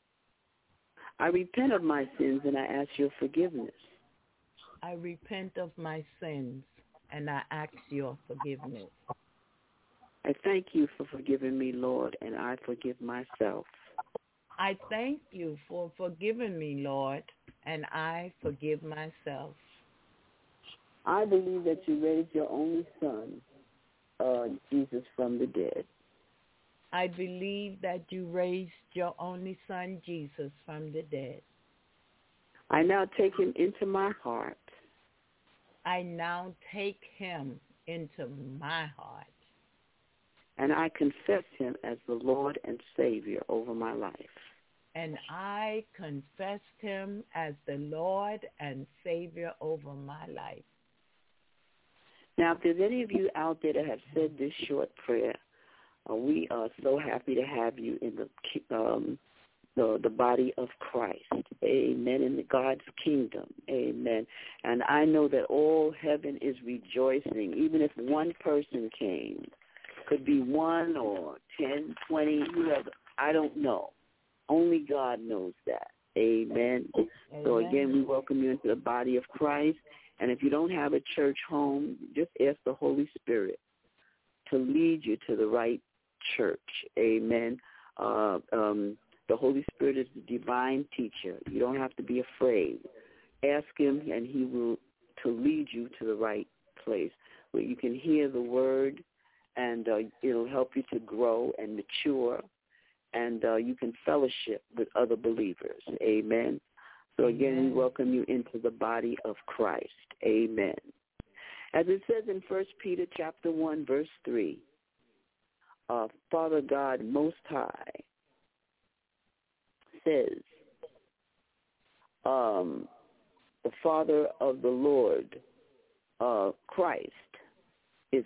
D: I repent of my sins and I ask your forgiveness.
B: I repent of my sins and I ask your forgiveness.
D: I thank you for forgiving me, Lord, and I forgive myself.
B: I thank you for forgiving me, Lord, and I forgive myself.
D: I believe that you raised your only son, Jesus, from the dead.
B: I believe that you raised your only son, Jesus, from the dead.
D: I now take him into my heart.
B: I now take him into my heart.
D: And I confess him as the Lord and Savior over my life.
B: And I confessed him as the Lord and Savior over my life.
D: Now, if there's any of you out there that have said this short prayer, we are so happy to have you in the body of Christ. Amen. In God's kingdom. Amen. And I know that all heaven is rejoicing, even if one person came. Could be 1 or 10, 20, whoever. I don't know. Only God knows that. Amen. So again, we welcome you into the body of Christ. And if you don't have a church home, just ask the Holy Spirit to lead you to the right church. Amen. The Holy Spirit is the divine teacher. You don't have to be afraid. Ask him, and he will to lead you to the right place where you can hear the word, and it'll help you to grow and mature, and you can fellowship with other believers. Amen. So again, we welcome you into the body of Christ. Amen. As it says in 1 Peter chapter 1, verse 3, Father God Most High says, the Father of the Lord, Christ, is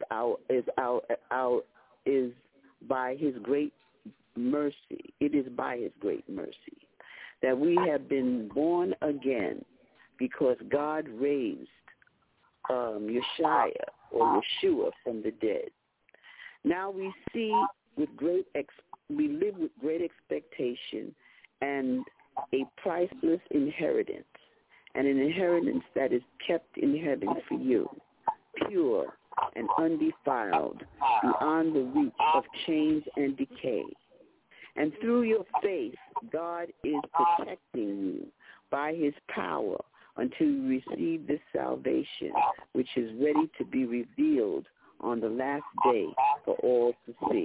D: by his great mercy. It is by his great mercy that we have been born again, because God raised Yeshua from the dead. Now we see we live with great expectation and a priceless inheritance, and an inheritance that is kept in heaven for you, pure and undefiled, beyond the reach of change and decay. And through your faith, God is protecting you by his power until you receive this salvation, which is ready to be revealed on the last day for all to see.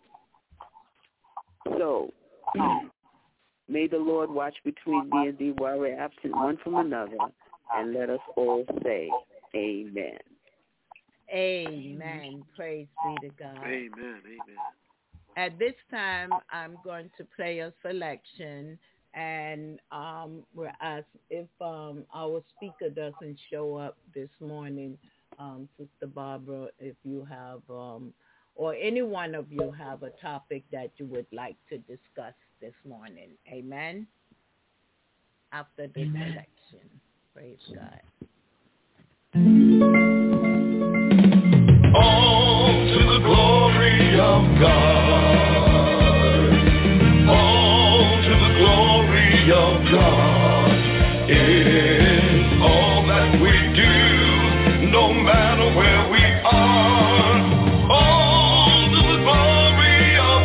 D: So, may the Lord watch between me and thee while we're absent one from another, and let us all say, amen.
B: Amen. Praise be to God.
F: Amen. Amen.
B: At this time, I'm going to play a selection, and we're asked if our speaker doesn't show up this morning, Sister Barbara, if you have, or any one of you have a topic that you would like to discuss this morning. Amen. After the selection. Praise God.
G: All to the glory of God. All to the glory of God is all that we do, no matter where we are. All to the glory of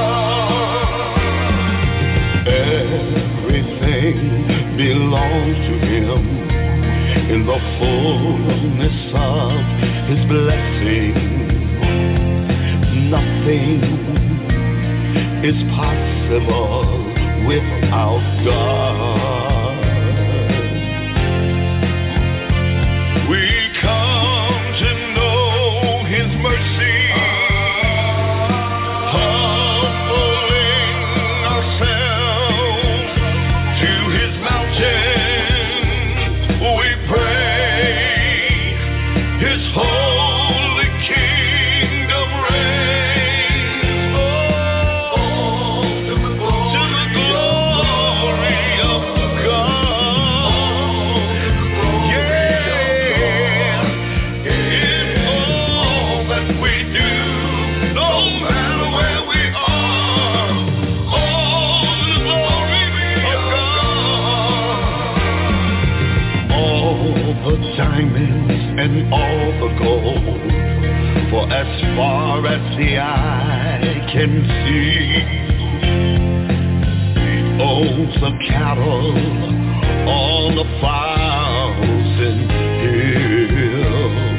G: God. Everything belongs to him in the fullness of his blessing. Nothing is possible without God. We come to know his mercy, humbling ourselves to his mountain. We pray his holy kingdom reigns. Oh, to the glory of God. Yeah, in all that we do, no matter where we are. Oh, to the glory of God. All the diamonds and all the gold, for as far as the eye can see, he owns the cattle on 1,000 hills.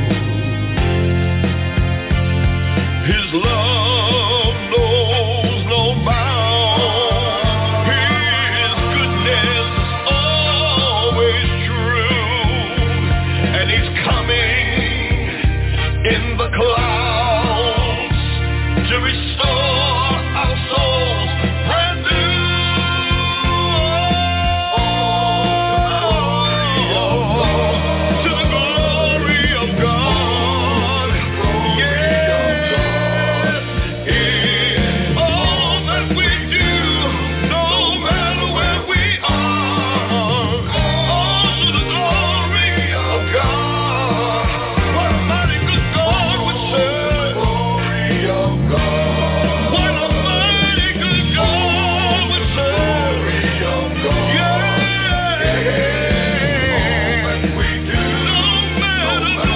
G: His love knows no bounds. His goodness always true, and he's coming in the clouds to restore our souls brand new. To the glory of God. Yes, in all that we do, no matter where we are. To the glory of God. What a mighty good God we serve. What a mighty good God we serve. Yeah. All that we do, no matter. To the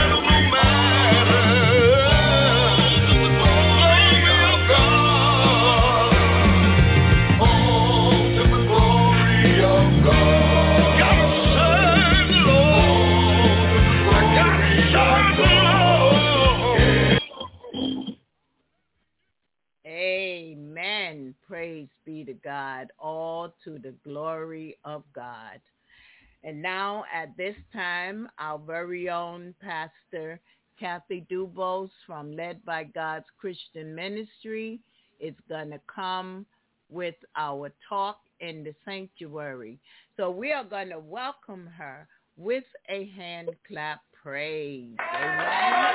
G: glory of God. Oh, to the glory of God. Gotta serve the Lord. I gotta serve the Lord.
B: Amen. Praise be to God. All to the glory of God. And now at this time, our very own Pastor Kathy Dubose from Led by God's Christian Ministry is going to come with our talk in the sanctuary. So we are going to welcome her with a hand clap praise. Amen.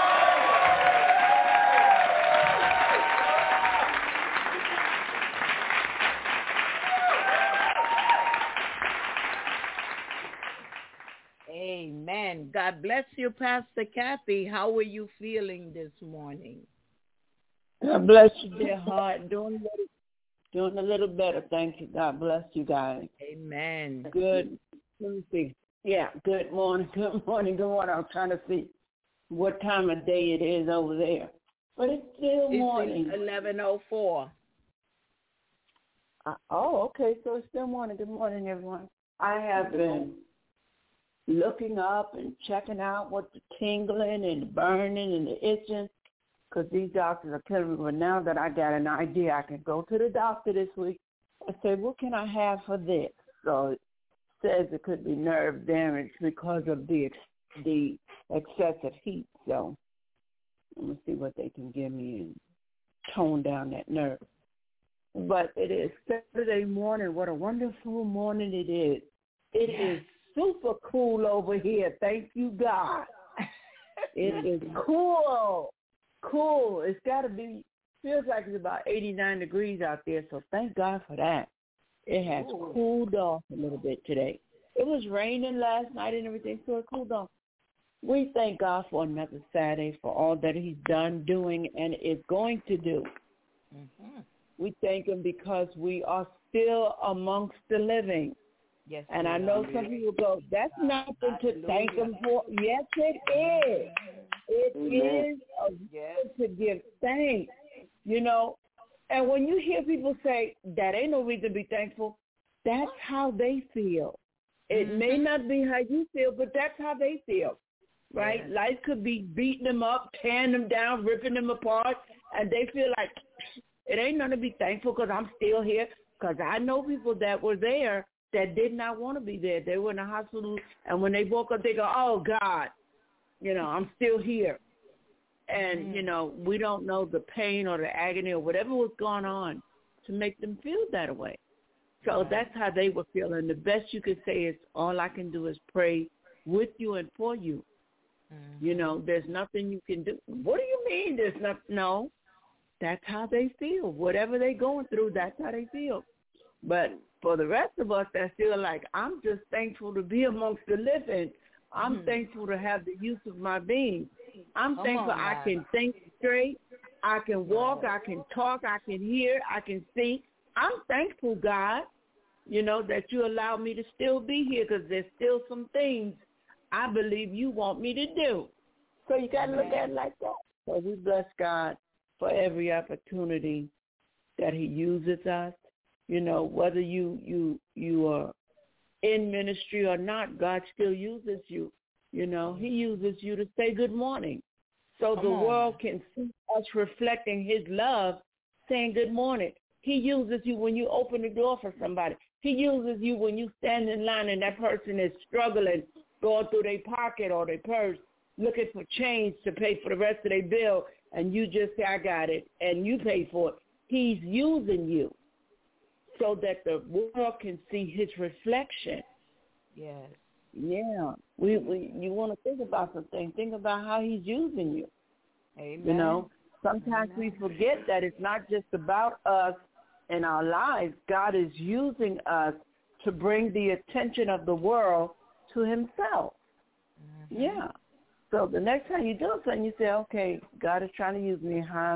B: Amen. God bless you, Pastor Kathy. How are you feeling this morning?
H: God bless you, dear heart. Doing a little better. Thank you. God bless you guys.
B: Amen.
H: Good. Let me see. Yeah. Good morning. Good morning. Good morning. I'm trying to see what time of day it is over there. But it's still morning.
B: It's 11:04.
H: Okay, so it's still morning. Good morning, everyone. I have been looking up and checking out what the tingling and the burning and the itching, because these doctors are killing me. But now that I got an idea, I can go to the doctor this week and say, what can I have for this? So it says it could be nerve damage because of the excessive heat. So I'm going to see what they can give me and tone down that nerve. But it is Saturday morning. What a wonderful morning it is. It is super cool over here. Thank you, God. It is cool. Cool. It's got to be, feels like it's about 89 degrees out there, so thank God for that. It has cooled off a little bit today. It was raining last night and everything, so it cooled off. We thank God for another Saturday, for all that he's done, doing, and is going to do. Mm-hmm. We thank him because we are still amongst the living. Yes, and I know some people go, that's nothing to thank him for. Yes, it is. It is a good to give thanks, you know. And when you hear people say, that ain't no reason to be thankful, that's how they feel. It may not be how you feel, but that's how they feel, right? Yeah. Life could be beating them up, tearing them down, ripping them apart, and they feel like, it ain't nothing to be thankful because I'm still here. Because I know people that were there that did not want to be there. They were in the hospital, and when they woke up, they go, oh, God, you know, I'm still here. And, you know, we don't know the pain or the agony or whatever was going on to make them feel that way. So that's how they were feeling. The best you could say is all I can do is pray with you and for you. You know, there's nothing you can do. What do you mean there's nothing? No. That's how they feel. Whatever they're going through, that's how they feel. But for the rest of us that feel like, I'm just thankful to be amongst the living. I'm thankful to have the use of my being. I'm thankful I can think straight. I can walk. I can talk. I can hear. I can see. I'm thankful, God, you know, that you allow me to still be here because there's still some things I believe you want me to do. So you got to look at it like that. So we bless God for every opportunity that he uses us. You know, whether you are in ministry or not, God still uses you. You know, he uses you to say good morning so the world can see us reflecting his love, saying good morning. He uses you when you open the door for somebody. He uses you when you stand in line and that person is struggling, going through their pocket or their purse, looking for change to pay for the rest of their bill, and you just say, I got it, and you pay for it. He's using you so that the world can see his reflection. Yes. Yeah. You want to think about something. Think about how he's using you. Amen. You know, sometimes we forget that it's not just about us and our lives. God is using us to bring the attention of the world to himself. Yeah. So the next time you do something, you say, okay, God is trying to use me. How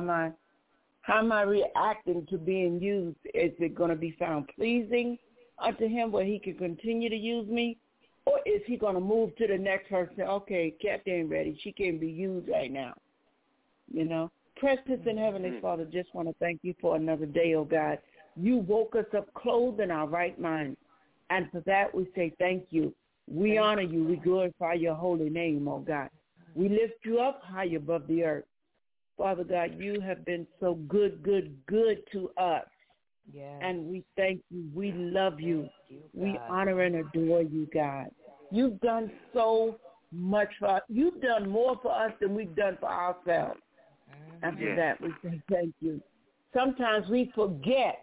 H: am I reacting to being used? Is it going to be found pleasing unto him where he can continue to use me? Or is he going to move to the next person? Okay, Kathy ain't ready. She can't be used right now. You know? Precious and Heavenly Father, just want to thank you for another day, oh God. You woke us up clothed in our right mind. And for that we say thank you. We honor you. We glorify your holy name, oh God. We lift you up high above the earth. Father God, you have been so good to us. Yes. And we thank you. We love you. We honor and adore you, God. You've done so much for us. You've done more for us than we've done for ourselves. And for that, we say thank you. Sometimes we forget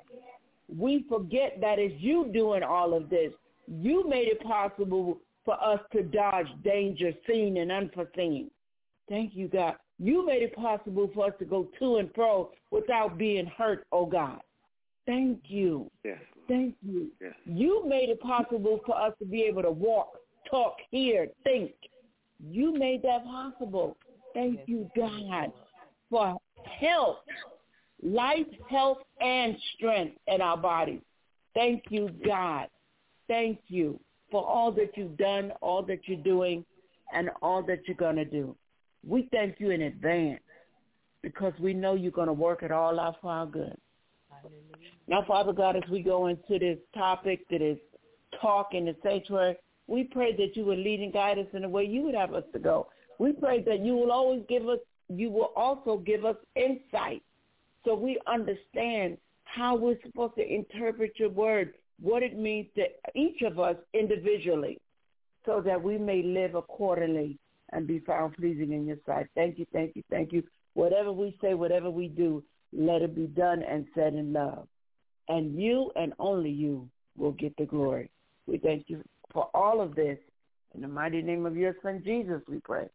H: that it's you doing all of this. You made it possible for us to dodge danger seen and unforeseen. Thank you, God. You made it possible for us to go to and fro without being hurt, oh God. Thank you. Yes. Thank you. Yes. You made it possible for us to be able to walk, talk, hear, think. You made that possible. Thank you, God, for health, life, health, and strength in our bodies. Thank you, God. Thank you for all that you've done, all that you're doing, and all that you're going to do. We thank you in advance because we know you're going to work it all out for our good. Now, Father God, as we go into this topic that is talk in the sanctuary, we pray that you will lead and guide us in the way you would have us to go. We pray that you will also give us insight so we understand how we're supposed to interpret your word, what it means to each of us individually, so that we may live accordingly and be found pleasing in your sight. Thank you, thank you, thank you. Whatever we say, whatever we do, let it be done and said in love. And you and only you will get the glory. We thank you for all of this. In the mighty name of your Son, Jesus, we pray.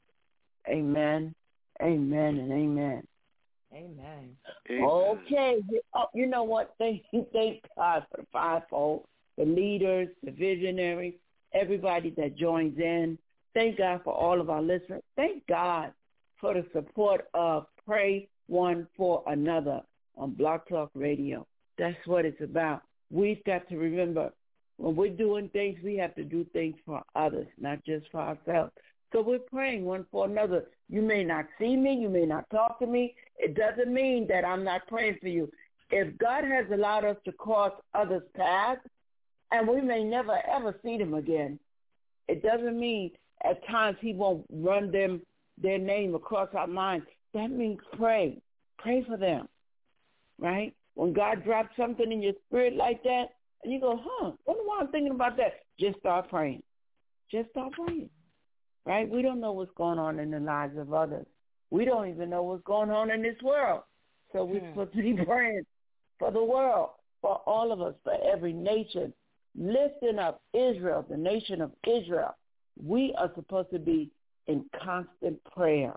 H: Amen, amen, and amen.
B: Amen.
H: Okay. You know what? Thank God for the fivefold, the leaders, the visionaries, everybody that joins in. Thank God for all of our listeners. Thank God for the support of Pray One for Another on Blog Talk Radio. That's what it's about. We've got to remember, when we're doing things, we have to do things for others, not just for ourselves. So we're praying one for another. You may not see me. You may not talk to me. It doesn't mean that I'm not praying for you. If God has allowed us to cross others' paths, and we may never, ever see them again, it doesn't mean at times he won't run their name across our minds. That means pray. Pray for them, right? When God drops something in your spirit like that, and you go, wonder why I'm thinking about that. Just start praying. Just start praying, right? We don't know what's going on in the lives of others. We don't even know what's going on in this world. So we're supposed to be praying for the world, for all of us, for every nation, lifting up Israel, the nation of Israel. We are supposed to be in constant prayer.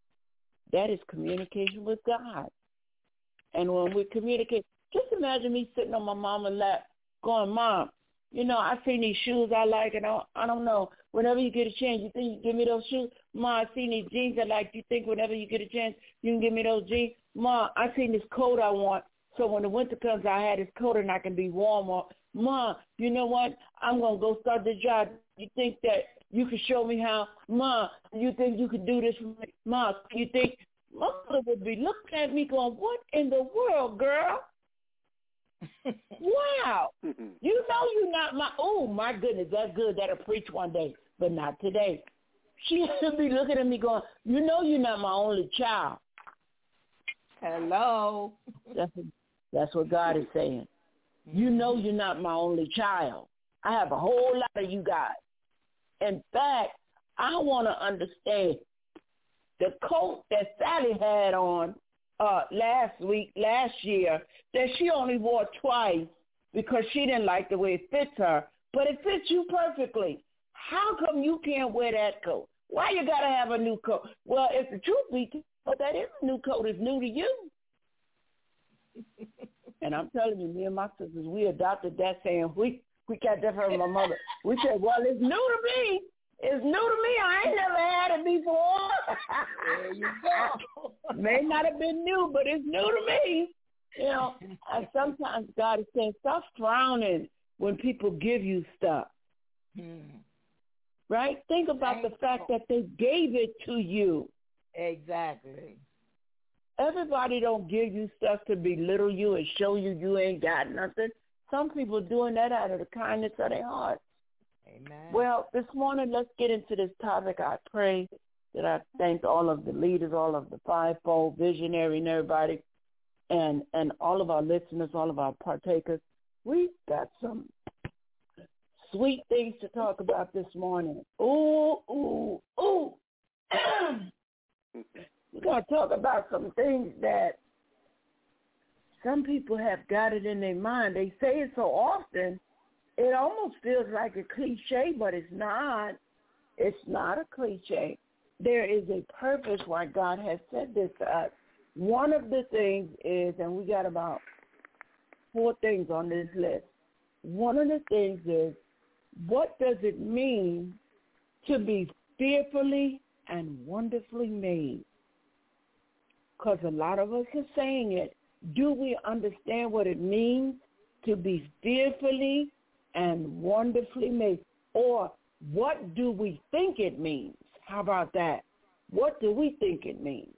H: That is communication with God. And when we communicate, just imagine me sitting on my mama's lap going, Mom, you know, I seen these shoes I like, and I don't know, whenever you get a chance, you think you can give me those shoes? Ma, I seen these jeans I like. You think whenever you get a chance, you can give me those jeans? Ma, I seen this coat I want, so when the winter comes, I had this coat and I can be warmer. Ma, you know what? I'm going to go start this job. You think that you can show me how? Ma, you think you can do this for me? Ma, you think? My mother would be looking at me going, what in the world, girl? Wow. You know you're not my goodness, that's good. That'll preach one day, but not today. She would be looking at me going, you know you're not my only child.
B: Hello.
H: That's what God is saying. You know you're not my only child. I have a whole lot of you guys. In fact, I want to understand the coat that Sally had on last year, that she only wore twice because she didn't like the way it fits her, but it fits you perfectly. How come you can't wear that coat? Why you got to have a new coat? Well, if the truth be told, that is a new coat is new to you. And I'm telling you, me and my sisters, we adopted that saying. We got that from my mother. We said, well, it's new to me. It's new to me. I ain't never had it before.
B: There you go.
H: May not have been new, but it's new to me. You know, and sometimes God is saying, stop frowning when people give you stuff. Right? Think about the fact that they gave it to you.
B: Exactly.
H: Everybody don't give you stuff to belittle you and show you ain't got nothing. Some people doing that out of the kindness of their heart.
B: Amen.
H: Well, this morning, let's get into this topic. I pray that I thank all of the leaders, all of the fivefold, visionary, and everybody, and all of our listeners, all of our partakers. We've got some sweet things to talk about this morning. Ooh. We're going to talk about some things that some people have got it in their mind. They say it so often, it almost feels like a cliche, but it's not. It's not a cliche. There is a purpose why God has said this to us. One of the things is, and we got about 4 things on this list. One of the things is, what does it mean to be fearfully and wonderfully made? Because a lot of us are saying it. Do we understand what it means to be fearfully and wonderfully made? Or what do we think it means? How about that? what do we think it means?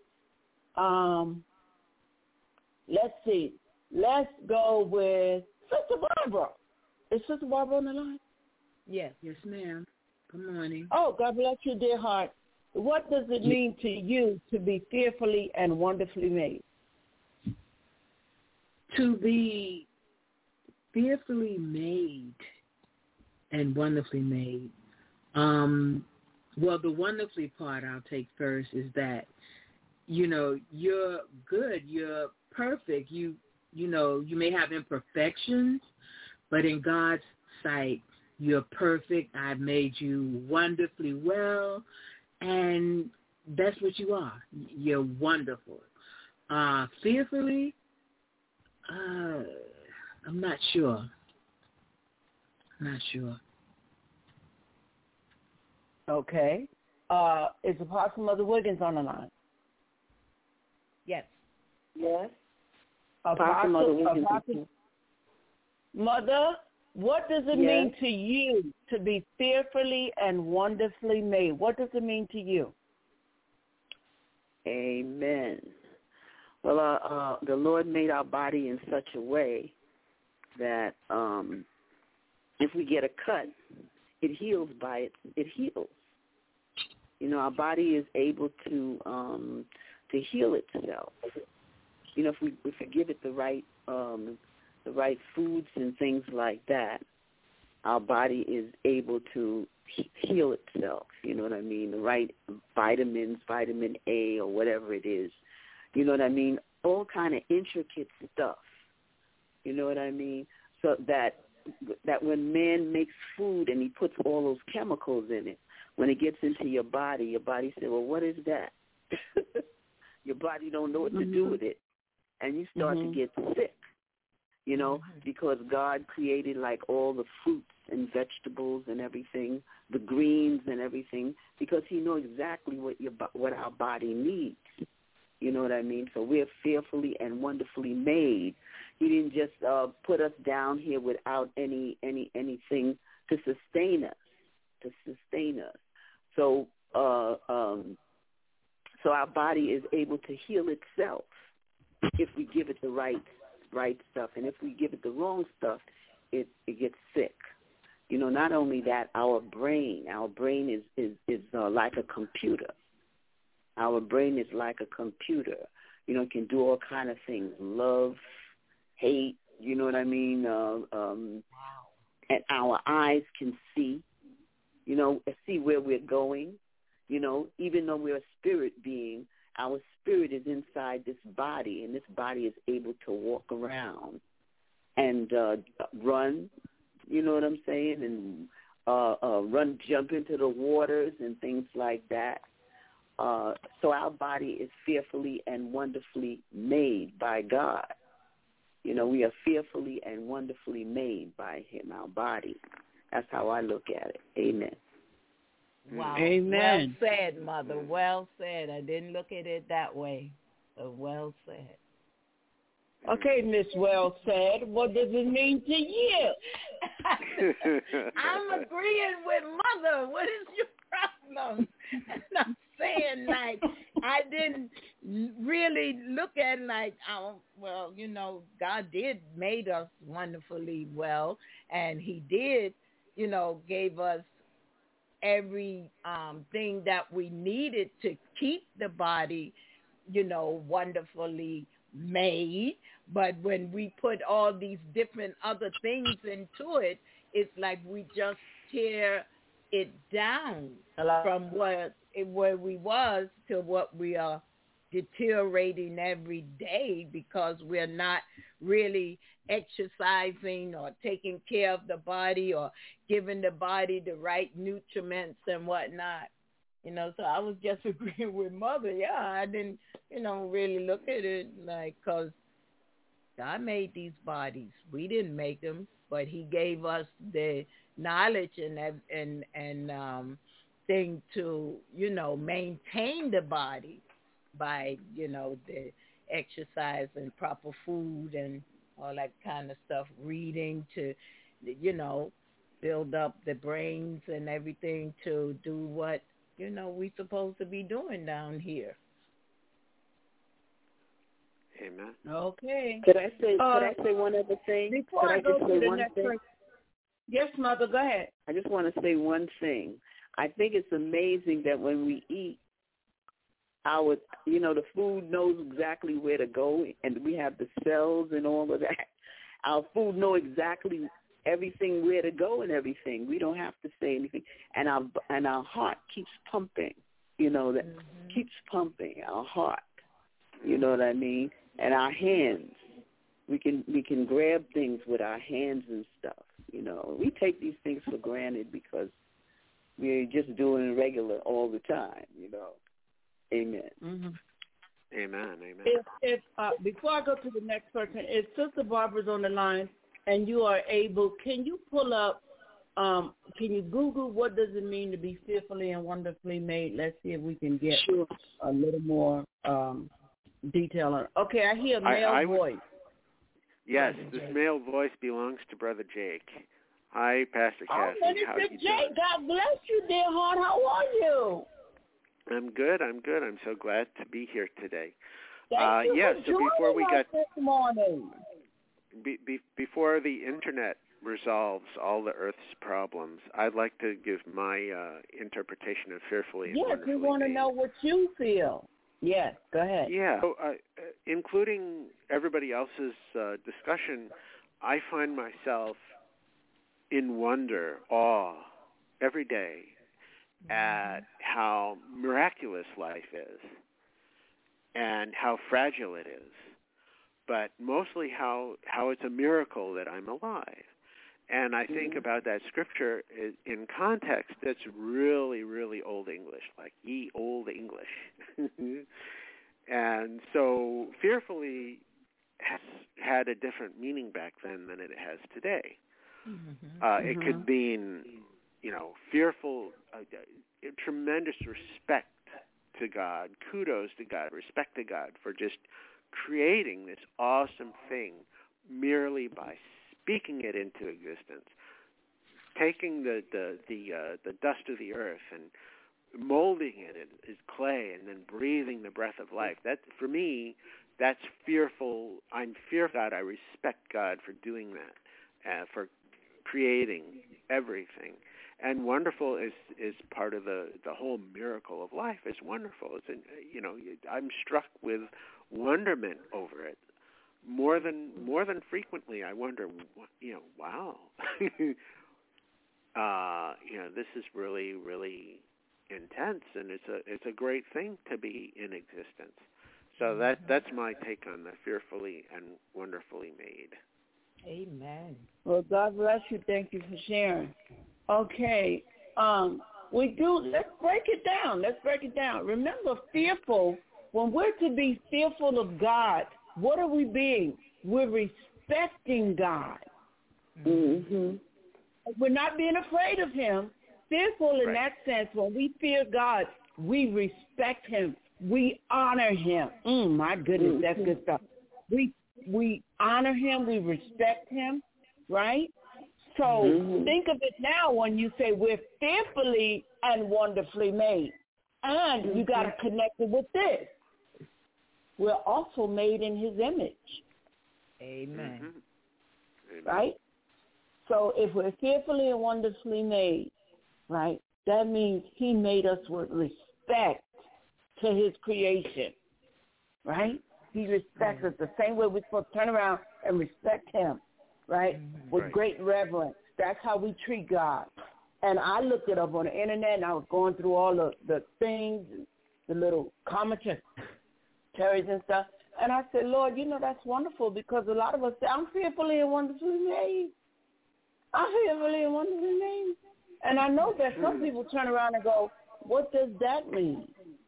H: Let's see. Let's go with Sister Barbara. Is Sister Barbara on the line?
E: Yes. Yes, ma'am. Good morning.
H: Oh, God bless you, dear heart. What does it mean to you to be fearfully and wonderfully made?
E: To be fearfully made and wonderfully made. Well, the wonderfully part I'll take first is that, you're good, you're perfect. You may have imperfections, but in God's sight, you're perfect. I've made you wonderfully well, and that's what you are. You're wonderful. Fearfully, I'm not sure.
H: Okay. Is Apostle Mother Wiggins on the line?
B: Yes.
D: Yes.
H: Apostle
D: Mother Wiggins.
H: Mother, what does it mean to you to be fearfully and wonderfully made? What does it mean to you?
D: Amen. Well, the Lord made our body in such a way that if we get a cut, it heals it heals. Our body is able to heal itself. If we give it the right foods and things like that, our body is able to heal itself. You know what I mean? The right vitamins, vitamin A or whatever it is. You know what I mean? All kind of intricate stuff. You know what I mean? So that when man makes food and he puts all those chemicals in it, when it gets into your body says, well, what is that? Your body don't know what to do with it, and you start to get sick, because God created like all the fruits and vegetables and everything, the greens and everything, because he knows exactly what our body needs. You know what I mean? So we're fearfully and wonderfully made. He didn't just put us down here without anything to sustain us. So so our body is able to heal itself if we give it the right stuff, and if we give it the wrong stuff, it gets sick. Not only that, our brain is like a computer. Our brain is like a computer. It can do all kind of things: love, hate. You know what I mean? And our eyes can see. See where we're going. Even though we're a spirit being, our spirit is inside this body, and this body is able to walk around and run. You know what I'm saying? And jump into the waters and things like that. So our body is fearfully and wonderfully made by God. We are fearfully and wonderfully made by him, our body. That's how I look at it. Amen.
B: Wow.
H: Amen.
B: Well said, Mother. Well said. I didn't look at it that way. But well said.
H: Okay, Miss Well said. What does it mean to you?
B: I'm agreeing with Mother. What is your problem? And I'm saying, like, I didn't really look at it like, God did made us wonderfully well, and he did, gave us every thing that we needed to keep the body, wonderfully made. But when we put all these different other things into it, it's like we just tear it down from where we was to what we are deteriorating every day, because we're not really exercising or taking care of the body or giving the body the right nutriments and whatnot. So I was just agreeing with Mother. Yeah, I didn't, really look at it like, because God made these bodies. We didn't make them, but he gave us the knowledge and thing to, maintain the body by, the exercise and proper food and all that kind of stuff, reading to, build up the brains and everything to do what we supposed to be doing down here.
F: Amen.
H: Okay.
D: Could I say one other thing?
H: Before I go to the next person. Yes, Mother, go ahead.
D: I just want to say one thing. I think it's amazing that when we eat, the food knows exactly where to go, and we have the cells and all of that. Our food know exactly everything, where to go and everything. We don't have to say anything. And our heart keeps pumping, keeps pumping, our heart. You know what I mean? And our hands. We can grab things with our hands and stuff. We take these things for granted because we're just doing regular all the time, Amen.
H: Mm-hmm.
F: Amen. Amen.
H: If before I go to the next person, if Sister Barbara's on the line and you are able, can you pull up, can you Google what does it mean to be fearfully and wonderfully made? Let's see if we can get a little more detail on it. Okay, I hear a male voice.
F: Yes, this male voice belongs to Brother Jake. Hi, Pastor Cassie. How are you
H: Jake,
F: doing?
H: God bless you, dear heart. How are you?
F: I'm good. I'm so glad to be here today.
H: Thank you for
F: so before we got
H: this morning.
F: Before the internet resolves all the Earth's problems, I'd like to give my interpretation of fearfully and wonderfully
H: we want to
F: made.
H: know what you feel. Yes, go ahead.
F: Yeah, so, including everybody else's discussion, I find myself in wonder, awe, every day at how miraculous life is and how fragile it is, but mostly how it's a miracle that I'm alive. And I think about that scripture in context that's really, really Old English, like ye old English. And so fearfully has had a different meaning back then than it has today. It could mean, fearful, tremendous respect to God, kudos to God, respect to God for just creating this awesome thing merely by speaking it into existence, taking the dust of the earth and molding it as clay and then breathing the breath of life. That, for me, that's fearful. I'm fearful that I respect God for doing that, for creating everything. And wonderful is part of the whole miracle of life. It's wonderful. It's I'm struck with wonderment over it. More than frequently, I wonder, wow, this is really, really intense, and it's a great thing to be in existence. So that's my take on the fearfully and wonderfully made.
B: Amen.
H: Well, God bless you. Thank you for sharing. Okay, let's break it down. Remember, fearful, when we're to be fearful of God, what are we being? We're respecting God.
D: Mm-hmm.
H: We're not being afraid of him. Fearful in that sense, when we fear God, we respect him. We honor him. My goodness, that's good stuff. We honor him. We respect him, right? So think of it now when you say we're fearfully and wonderfully made. And you got to connect it with this. We're also made in his image.
B: Amen.
H: Right? So if we're fearfully and wonderfully made, right, that means he made us with respect to his creation. Right? He respects us the same way we're supposed to turn around and respect him. Right? With great reverence. That's how we treat God. And I looked it up on the internet, and I was going through all the things, the little commentaries and stuff. And I said, Lord, that's wonderful, because a lot of us say, I'm fearfully and wonderfully made. I'm fearfully and wonderfully made. And I know that some people turn around and go, what does that mean?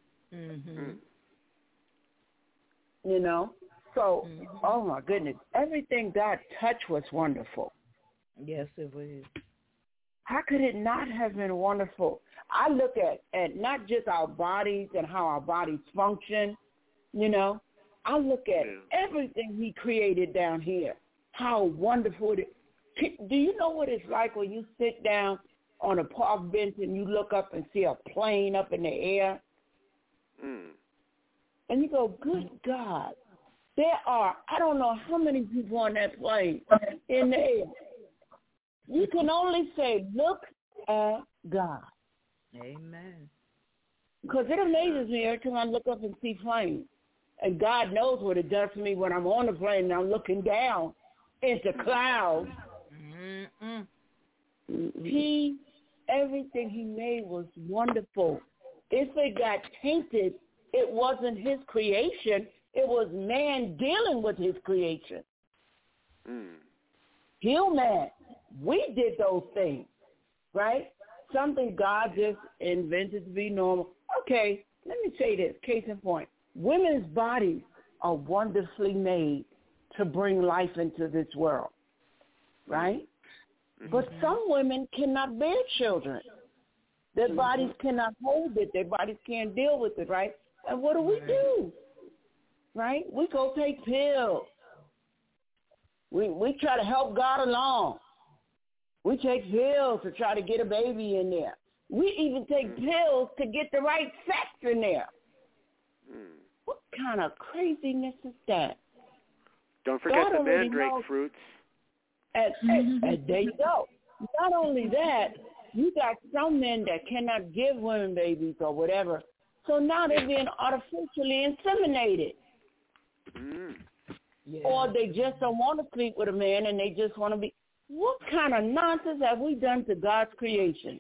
H: So, oh my goodness, everything God touched was wonderful.
B: Yes, it was.
H: How could it not have been wonderful? I look at not just our bodies and how our bodies function, I look at everything he created down here, how wonderful it is. Do you know what it's like when you sit down on a park bench and you look up and see a plane up in the air. And you go, good God, there are, I don't know how many people on that plane in the air. You can only say, look at God.
B: Amen.
H: Because it amazes me every time I look up and see planes. And God knows what it does to me when I'm on the plane and I'm looking down into clouds. Everything he made was wonderful. If it got tainted, it wasn't his creation. It was man dealing with his creation. Human. We did those things, right? Something God just invented to be normal. Okay, let me say this, case in point. Women's bodies are wonderfully made to bring life into this world, right? But some women cannot bear children. Their bodies cannot hold it. Their bodies can't deal with it, right? And what do? Right? We go take pills. We try to help God along. We take pills to try to get a baby in there. We even take pills to get the right sex in there. What kind of craziness is that?
F: Don't forget the mandrake fruits.
H: And there you go. Not only that, you got some men that cannot give women babies or whatever. So now they're being artificially inseminated. Or they just don't want to sleep with a man and they just want to be. What kind of nonsense have we done to God's creation?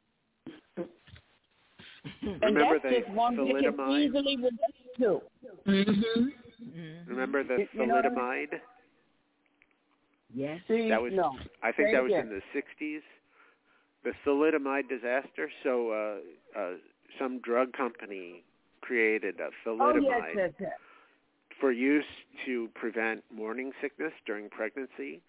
H: And
F: Remember
H: that's just one we can easily relate to.
F: Remember the thalidomide?
E: Yes.
F: That was, I think that was in the 60s. The thalidomide disaster. So some drug company created a thalidomide for use to prevent morning sickness during pregnancy.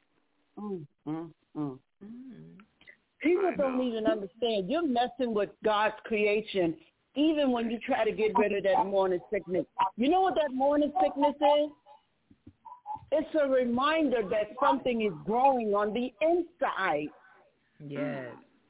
H: People don't even understand. You're messing with God's creation even when you try to get rid of that morning sickness. You know what that morning sickness is? It's a reminder that something is growing on the inside.
B: Yes.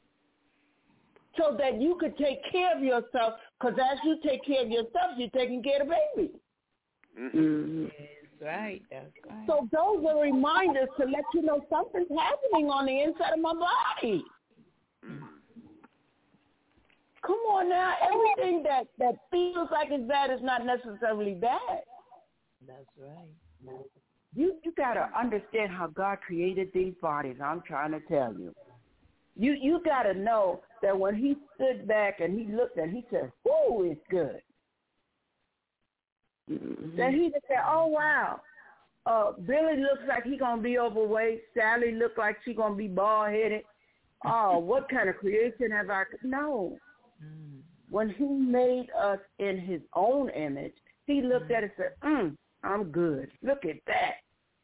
H: So that you could take care of yourself, because as you take care of yourself, you're taking care of the baby.
B: That's right.
H: So those are reminders to let you know something's happening on the inside of my body. Come on now. Everything that feels like it's bad is not necessarily bad.
B: That's right.
H: You got to understand how God created these bodies. I'm trying to tell you. You got to know that when he stood back and he looked and he said, "Ooh, it's good." Then he just said, "Oh wow, Billy looks like he's gonna be overweight. Sally looks like she's gonna be bald-headed. Oh, what kind of creation have I?" No. When he made us in his own image, he looked at it and said, "I'm good. Look at that."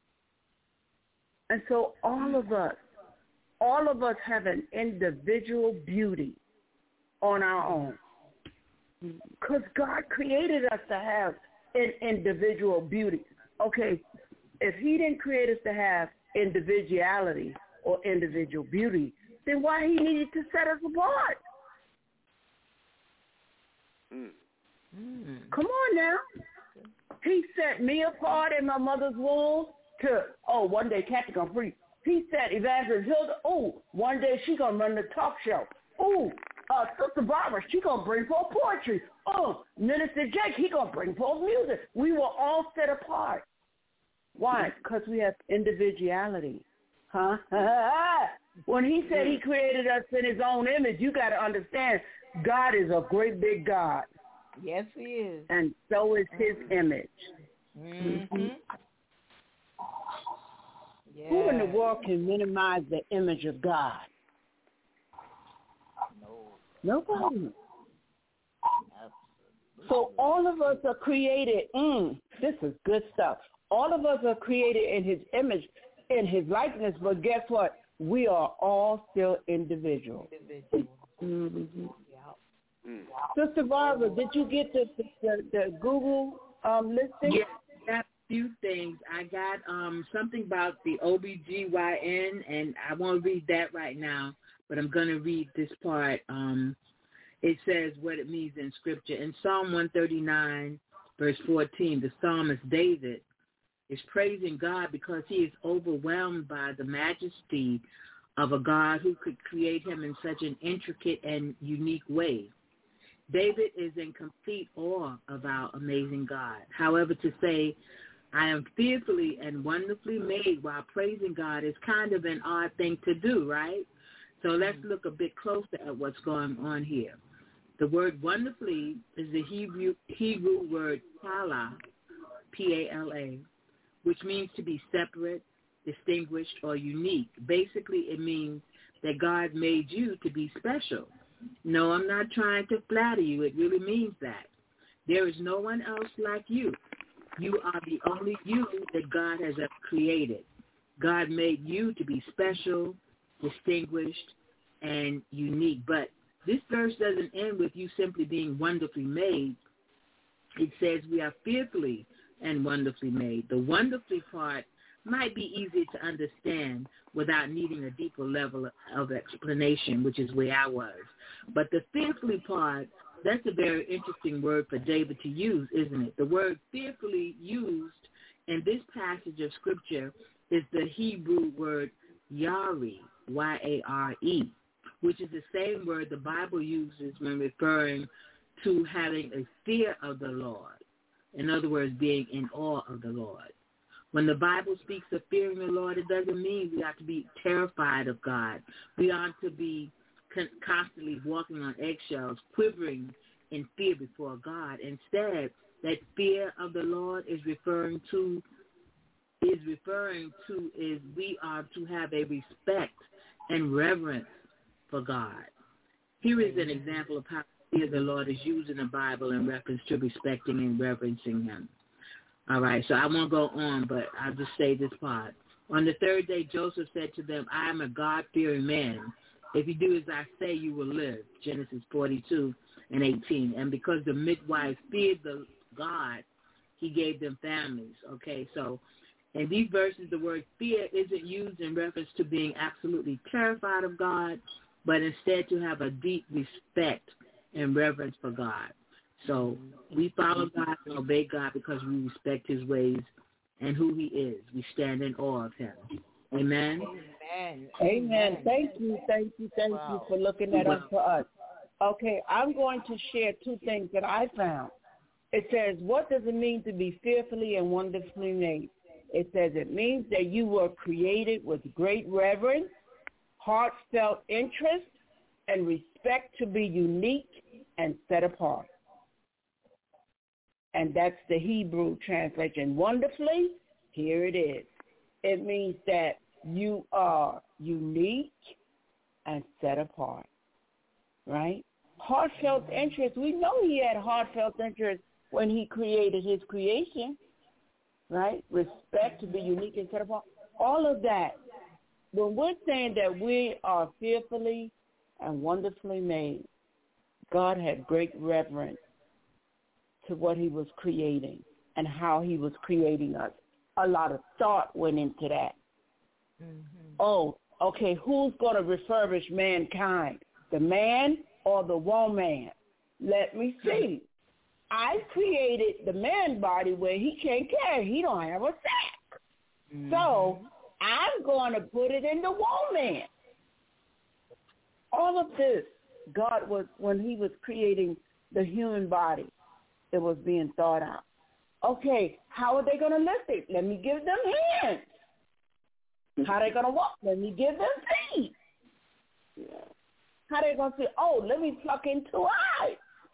H: And so all of us have an individual beauty on our own. Because God created us to have an individual beauty. Okay, if he didn't create us to have individuality or individual beauty, then why he needed to set us apart? Come on now. He set me apart in my mother's womb to, one day Kathy gonna preach. He said Evangelist Hilda, one day she gonna run the talk show. Sister Barbara, she gonna bring forth poetry. Minister Jake, he gonna bring forth music. We were all set apart. Why? Because we have individuality. When he said he created us in his own image, you got to understand, God is a great big God.
B: Yes, he is.
H: And so is his image.
B: Yeah.
H: Who in the world can minimize the image of God? Nobody. So all of us are created, this is good stuff. All of us are created in his image, in his likeness, but guess what? We are all still individuals. Sister Barbara, did you get the Google listing?
E: Yes, I got a few things. I got something about the OBGYN, and I won't read that right now. but I'm going to read this part. It says what it means in Scripture. In Psalm 139, verse 14, the psalmist David is praising God because he is overwhelmed by the majesty of a God who could create him in such an intricate and unique way. David is in complete awe of our amazing God. However, to say, I am fearfully and wonderfully made while praising God is kind of an odd thing to do, right? So let's look a bit closer at what's going on here. The word wonderfully is the Hebrew word pala, P-A-L-A, which means to be separate, distinguished, or unique. Basically, it means that God made you to be special. No, I'm not trying to flatter you. It really means that. There is no one else like you. You are the only you that God has ever created. God made you to be special, distinguished, and unique. But this verse doesn't end with you simply being wonderfully made. It says we are fearfully and wonderfully made. The wonderfully part might be easier to understand without needing a deeper level of explanation, which is where I was. But the fearfully part, that's a very interesting word for David to use, isn't it? The word fearfully used in this passage of Scripture is the Hebrew word yari, Y-A-R-E, which is the same word the Bible uses when referring to having a fear of the Lord. In other words, being in awe of the Lord. When the Bible speaks of fearing the Lord, it doesn't mean we have to be terrified of God. We ought to be constantly walking on eggshells, quivering in fear before God. Instead, that fear of the Lord is referring to we are to have a respect and reverence for God. Here is an example of how fear of the Lord is used in the Bible in reference to respecting and reverencing him. All right, so I won't go on, but I'll just say this part. On the third day, Joseph said to them, I am a God-fearing man. If you do as I say, you will live. Genesis 42:18. And because the midwives feared the God, he gave them families. Okay, so in these verses, the word fear isn't used in reference to being absolutely terrified of God, but instead to have a deep respect and reverence for God. So we follow God and obey God because we respect his ways and who he is. We stand in awe of him. Amen?
H: Amen. Thank you for looking that up for us. Okay, I'm going to share two things that I found. It says, what does it mean to be fearfully and wonderfully made? It says it means that you were created with great reverence, heartfelt interest, and respect to be unique and set apart. And that's the Hebrew translation. Wonderfully, here it is. It means that you are unique and set apart, right? Heartfelt interest. We know he had heartfelt interest when he created his creation, right? Respect to be unique and set apart. All of that. When we're saying that we are fearfully and wonderfully made, God had great reverence to what he was creating and how he was creating us. A lot of thought went into that. Mm-hmm. Oh, okay, who's going to refurbish mankind? The man or the woman? Let me see. I created the man body where he can't carry. He don't have a sack. Mm-hmm. So I'm going to put it in the woman. All of this, God was, when he was creating the human body, it was being thought out. Okay, how are they going to lift it? Let me give them hands. How are they going to walk? Let me give them feet. How are they going to say, oh, let me pluck in 2 eyes?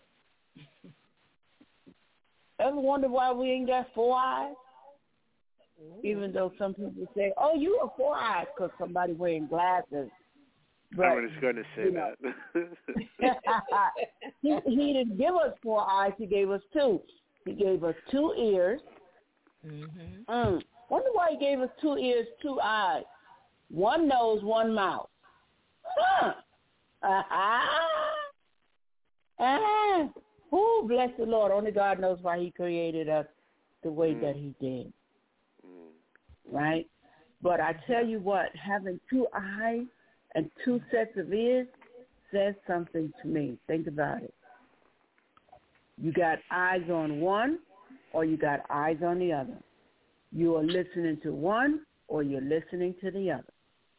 H: Ever wonder why we ain't got 4 eyes? Even though some people say, oh, you are 4 eyes because somebody wearing glasses. But,
F: I was going to say that.
H: he didn't give us 4 eyes. He gave us 2. He gave us 2 ears. Mm-hmm. Wonder why he gave us 2 ears, 2 eyes, 1 nose, 1 mouth. Who bless the Lord. Only God knows why he created us the way that he did. Right? But I tell you what, having 2 eyes And two sets of ears says something to me. Think about it. You got eyes on one or you got eyes on the other. You are listening to one or you're listening to the other.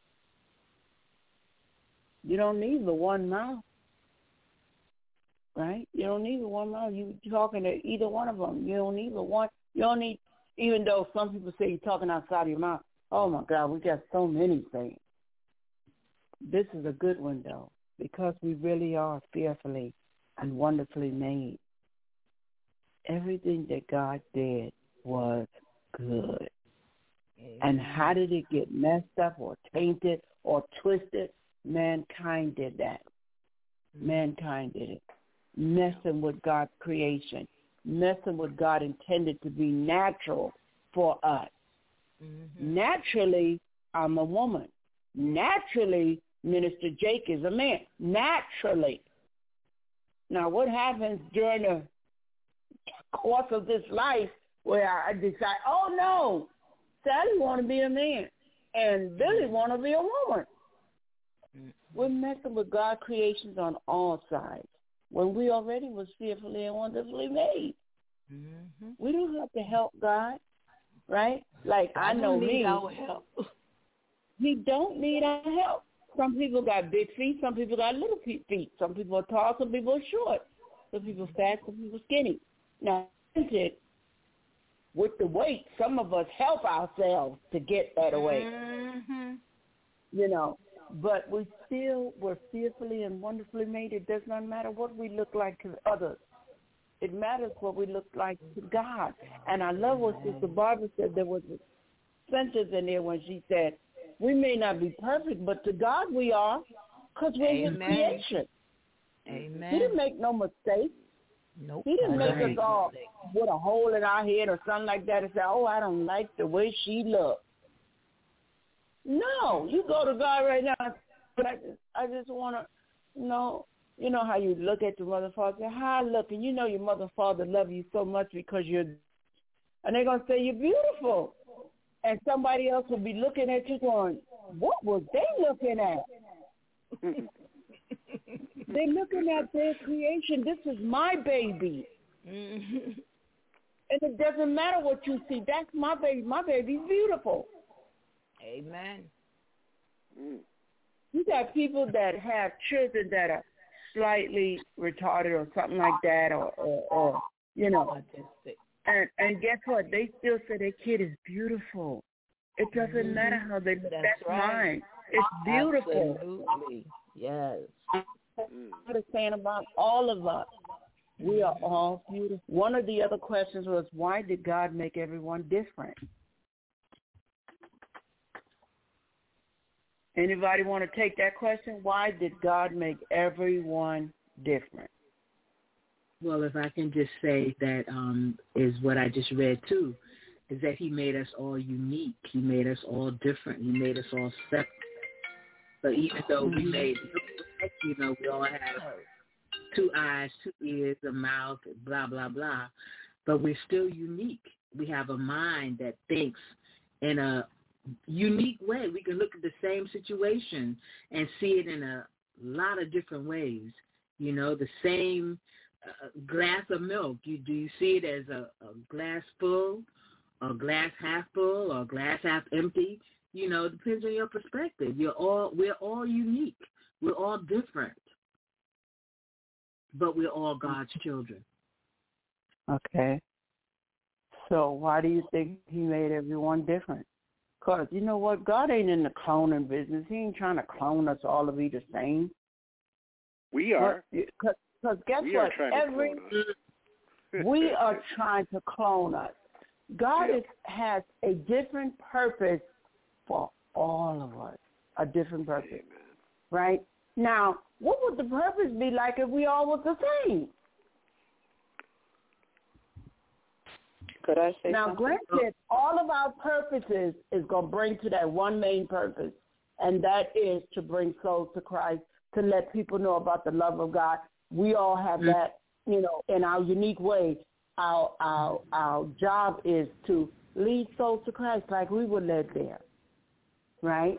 H: You don't need the one mouth, right? You don't need the one mouth. You're talking to either one of them. You don't need the one. You don't need, even though some people say you're talking outside of your mouth. Oh, my God, we got so many things. This is a good one, though, because we really are fearfully and wonderfully made. Everything that God did was good. And how did it get messed up or tainted or twisted? Mankind did that. Mankind did it. Messing with God's creation. Messing with God intended to be natural for us. Naturally, I'm a woman. Naturally, Minister Jake is a man. Naturally. Now, what happens during the course of this life where I decide, oh, no, Sally want to be a man and Billy want to be a woman? We're messing with God's creations on all sides when we already was fearfully and wonderfully made. We don't have to help God, right? Like I know me.
B: Our help.
H: He don't need our help. Some people got big feet. Some people got little feet. Some people are tall. Some people are short. Some people fat. Some people skinny. Now, with the weight, some of us help ourselves to get that weight. You know, but we're fearfully and wonderfully made. It does not matter what we look like to others. It matters what we look like to God. And I love what Sister Barbara said. There was a sentence in there when she said, we may not be perfect, but to God we are, because we're His creation.
B: Amen.
H: He didn't make no mistake.
B: Nope.
H: He didn't make us all with a hole in our head or something like that and say, oh, I don't like the way she looks. No, you go to God right now, but I just want to know, you know how you look at your mother and father and say, how I look, and you know your mother and father love you so much because you're, and they're going to say you're beautiful. And somebody else will be looking at you going, what was they looking at? They're looking at their creation. This is my baby. And it doesn't matter what you see. That's my baby. My baby's beautiful.
B: Amen.
H: You got people that have children that are slightly retarded or something like that or you know.
B: Autistic.
H: And guess what? They still say their kid is beautiful. It doesn't matter how they look. That's mine. It's beautiful.
B: Absolutely. Yes.
H: What it's saying about all of us. We are all beautiful. One of the other questions was, why did God make everyone different? Anybody want to take that question? Why did God make everyone different?
E: Well, if I can just say that is what I just read too, is that He made us all unique. He made us all different. He made us all separate. So even though we made, you know, we all have 2 eyes, 2 ears, a mouth, blah, blah, blah, but we're still unique. We have a mind that thinks in a unique way. We can look at the same situation and see it in a lot of different ways. You know, the same glass of milk. Do you see it as a glass full, a glass half full, or a glass half empty? You know, it depends on your perspective. We're all unique. We're all different, but we're all God's children.
H: Okay. So why do you think He made everyone different? Because you know what? God ain't in the cloning business. He ain't trying to clone us all to be the same.
F: We are.
H: Because guess what? We are trying to clone us. God has a different purpose for all of us, a different purpose, right? Now, what would the purpose be like if we all was the same?
D: Could I say
H: now,
D: something?
H: granted, all of our purposes is going to bring to that one main purpose, and that is to bring souls to Christ, to let people know about the love of God. We all have that, you know, in our unique way. Our job is to lead souls to Christ like we were led there, right?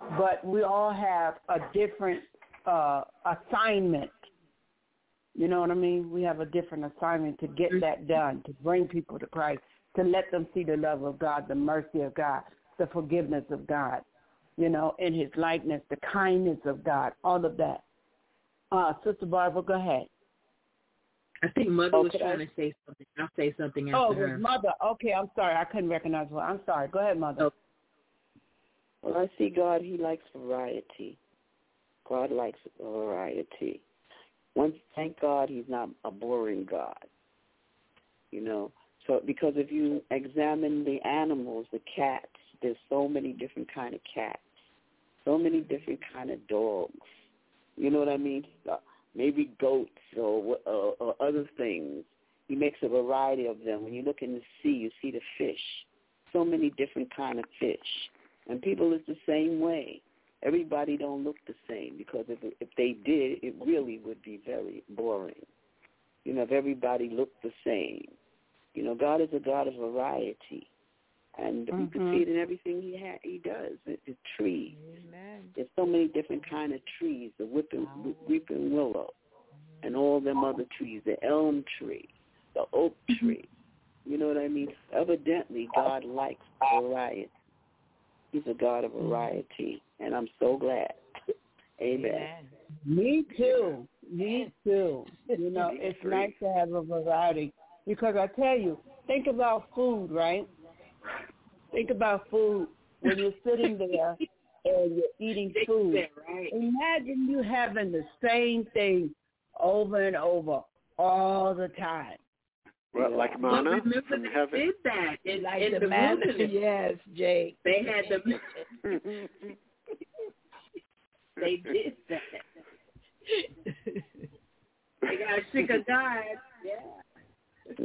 H: but we all have a different assignment. You know what I mean? We have a different assignment to get that done, to bring people to Christ, to let them see the love of God, the mercy of God, the forgiveness of God, you know, in his likeness, the kindness of God, all of that. Sister Barbara, go ahead.
E: I think Mother was trying to say something. I'll say something after her.
H: Oh, Mother. Okay, I'm sorry. I couldn't recognize her. I'm sorry. Go ahead, Mother.
E: Oh.
D: Well, I see God, he likes variety. God likes variety. Thank God he's not a boring God, you know. So because if you examine the animals, the cats, there's so many different kind of cats, so many different kind of dogs. You know what I mean? Maybe goats or other things. He makes a variety of them. When you look in the sea, you see the fish, so many different kind of fish. And people is the same way. Everybody don't look the same, because if they did, it really would be very boring. You know, if everybody looked the same. You know, God is a God of variety. And we can see it in everything he does. The trees.
B: Amen.
D: There's so many different kind of trees, the weeping willow, and all them other trees, the elm tree, the oak tree. You know what I mean? Evidently, God likes variety. He's a God of variety, and I'm so glad. Amen.
H: Me too. Me too. You know, it's nice to have a variety, because I tell you, think about food, right? Think about food when you're sitting there and you're eating food. Imagine you having the same thing over and over all the time.
F: Well, like manna from heaven.
E: They did that in the
B: manna.
E: wilderness.
B: Yes, Jake.
E: They had the. They did that. They got sick of God. Yeah.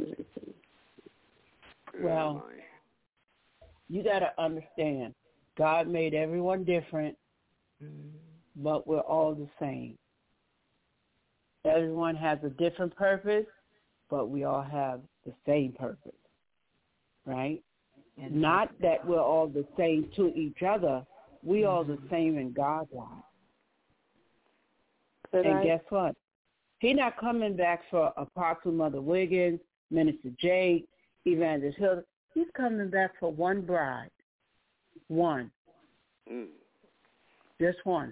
H: Well, you got to understand, God made everyone different, but we're all the same. Everyone has a different purpose, but we all have the same purpose, right? And not that we're all the same to each other. We all the same in God's eyes. And guess what? He's not coming back for Apostle Mother Wiggins, Minister Jake, Evangelist Hill. He's coming back for one bride. One. Just one.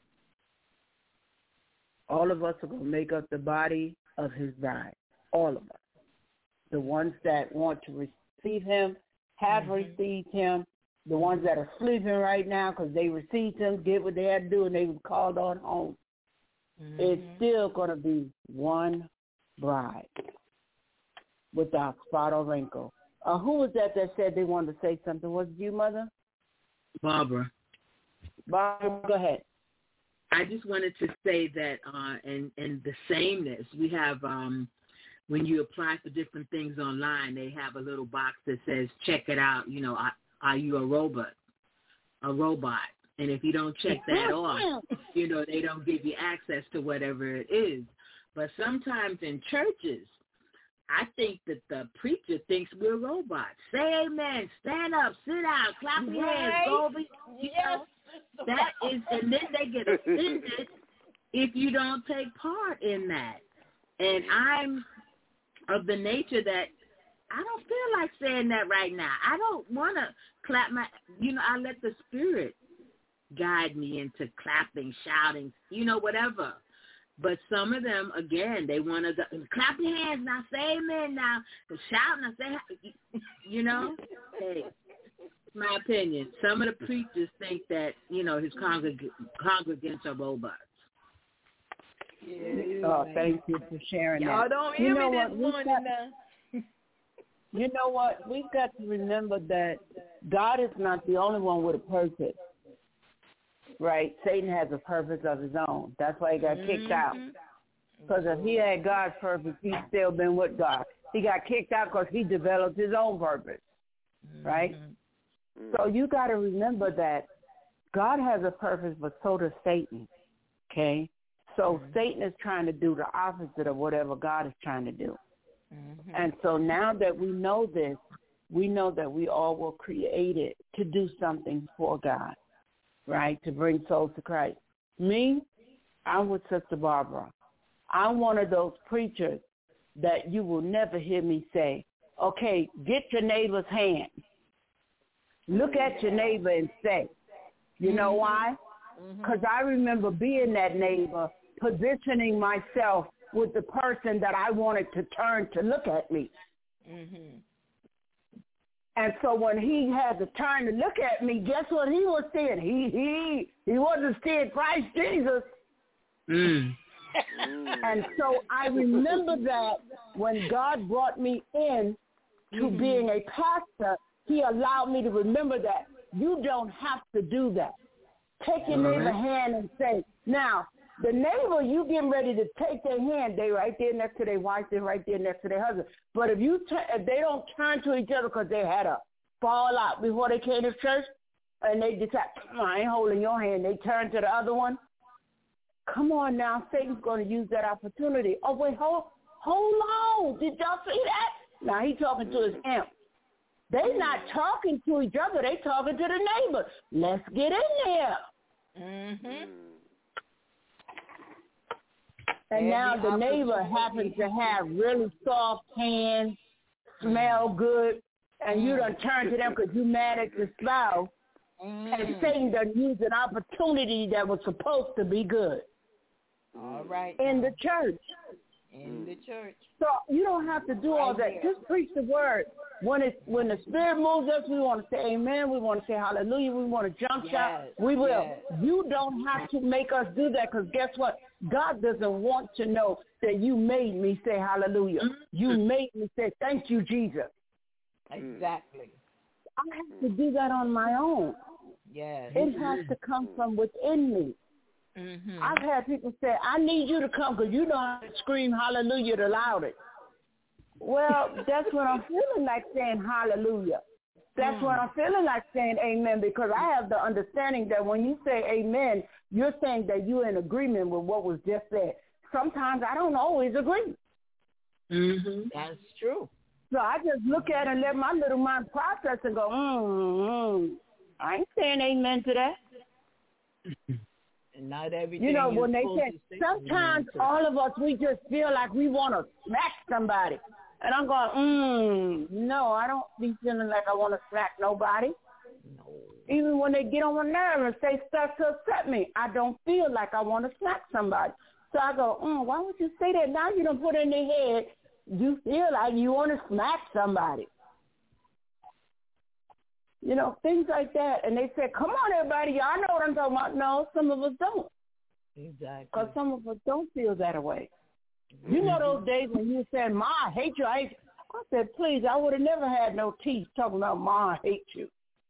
H: All of us are going to make up the body of his bride. All of us. The ones that want to receive him have received him. The ones that are sleeping right now because they received him, did what they had to do, and they were called on home. It's still going to be one bride without spot or wrinkle. Who was that said they wanted to say something? Was it you, Mother?
E: Barbara.
H: Barbara, go ahead.
E: I just wanted to say that in the sameness, we have when you apply for different things online, they have a little box that says, check it out, you know, are you a robot? And if you don't check that off, you know, they don't give you access to whatever it is. But sometimes in churches, I think that the preacher thinks we're robots. Say amen, stand up, sit down, clap your hands, go over. That is, and then they get offended if you don't take part in that. And I'm of the nature that I don't feel like saying that right now. I don't want to clap my, you know, I let the Spirit guide me into clapping, shouting, you know, whatever. But some of them, again, they want to clap your hands now, say amen now, shout now, say, you know. Hey, my opinion. Some of the preachers think that, you know, his congregants are robots.
H: Oh, thank you for sharing that.
B: Y'all don't hear me this morning now.
H: You know what? We've got to remember that God is not the only one with a purpose, right? Satan has a purpose of his own. That's why he got kicked out. Because if he had God's purpose, he'd still been with God. He got kicked out because he developed his own purpose, right? So you got to remember that God has a purpose, but so does Satan, okay? So Satan is trying to do the opposite of whatever God is trying to do. And so now that we know this, we know that we all were created to do something for God. right, to bring souls to Christ. Me, I'm with Sister Barbara. I'm one of those preachers that you will never hear me say, okay, get your neighbor's hand. Look at your neighbor and say, you know why? Because I remember being that neighbor, positioning myself with the person that I wanted to turn to look at me. And so when he had to turn to look at me, guess what he was seeing? He wasn't seeing Christ Jesus. And so I remember that when God brought me in to being a pastor, he allowed me to remember that you don't have to do that. Take your neighbor's hand and say, now, the neighbor, you getting ready to take their hand, they right there next to their wife, they right there next to their husband. But if they don't turn to each other because they had a fallout before they came to church, and they decide, I ain't holding your hand, they turn to the other one. Come on now, Satan's going to use that opportunity. Oh, wait, hold on. Did y'all see that? Now he's talking to his imp. They not talking to each other. They talking to the neighbor. Let's get in there. And now the neighbor happens to have really soft hands, smell good, and you done turn to them because you mad at your spouse. And Satan done used an opportunity that was supposed to be good.
B: All right.
H: In the church.
B: In the church.
H: So you don't have to do all that. Just preach the word. When the Spirit moves us, we want to say amen. We want to say hallelujah. We want to jump shout. We will. Yes. You don't have to make us do that because guess what? God doesn't want to know that you made me say hallelujah. You made me say thank you, Jesus.
B: Exactly.
H: I have to do that on my own.
B: Yes.
H: It has to come from within me. I've had people say, I need you to come because you know how to scream hallelujah the loudest. Well, that's when I'm feeling like saying hallelujah. That's when I'm feeling like saying amen because I have the understanding that when you say amen, you're saying that you're in agreement with what was just said. Sometimes I don't always agree.
B: That's true.
H: So I just look at it and let my little mind process and go, I ain't saying amen to that.
B: And not everything.
H: You know, when they say, sometimes all of us, we just feel like we want to smack somebody. And I'm going, no, I don't be feeling like I want to smack nobody. No. Even when they get on my nerve and say stuff to upset me, I don't feel like I want to smack somebody. So I go, why would you say that? Now you don't put it in their head. You feel like you want to smack somebody. You know, things like that. And they say, come on, everybody. Y'all know what I'm talking about. No, some of us don't.
B: Exactly.
H: Because some of us don't feel that way. You know those days when you said, Ma, I hate you. I said, please, I would have never had no teeth talking about Ma, I hate you.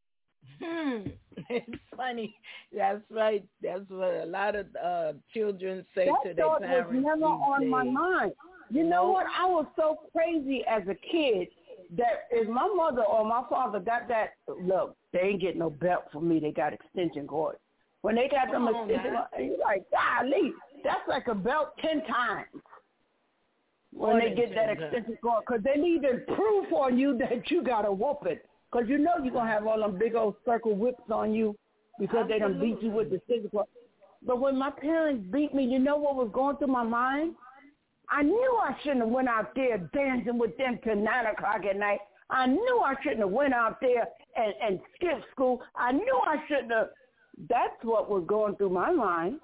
B: It's funny. That's right. That's what a lot of children say
H: that
B: to their parents.
H: That was never on my mind. You know what? I was so crazy as a kid that if my mother or my father got that, look, they ain't getting no belt for me. They got extension cords. When they got them extension cords, you're like, golly, that's like a belt 10 times. When they get that extension cord, because they need to prove on you that you got a whooping. Because you know you're going to have all them big old circle whips on you because they done beat you with the extension cord. But when my parents beat me, you know what was going through my mind? I knew I shouldn't have went out there dancing with them till 9 o'clock at night. I knew I shouldn't have went out there and skipped school. I knew I shouldn't have. That's what was going through my mind.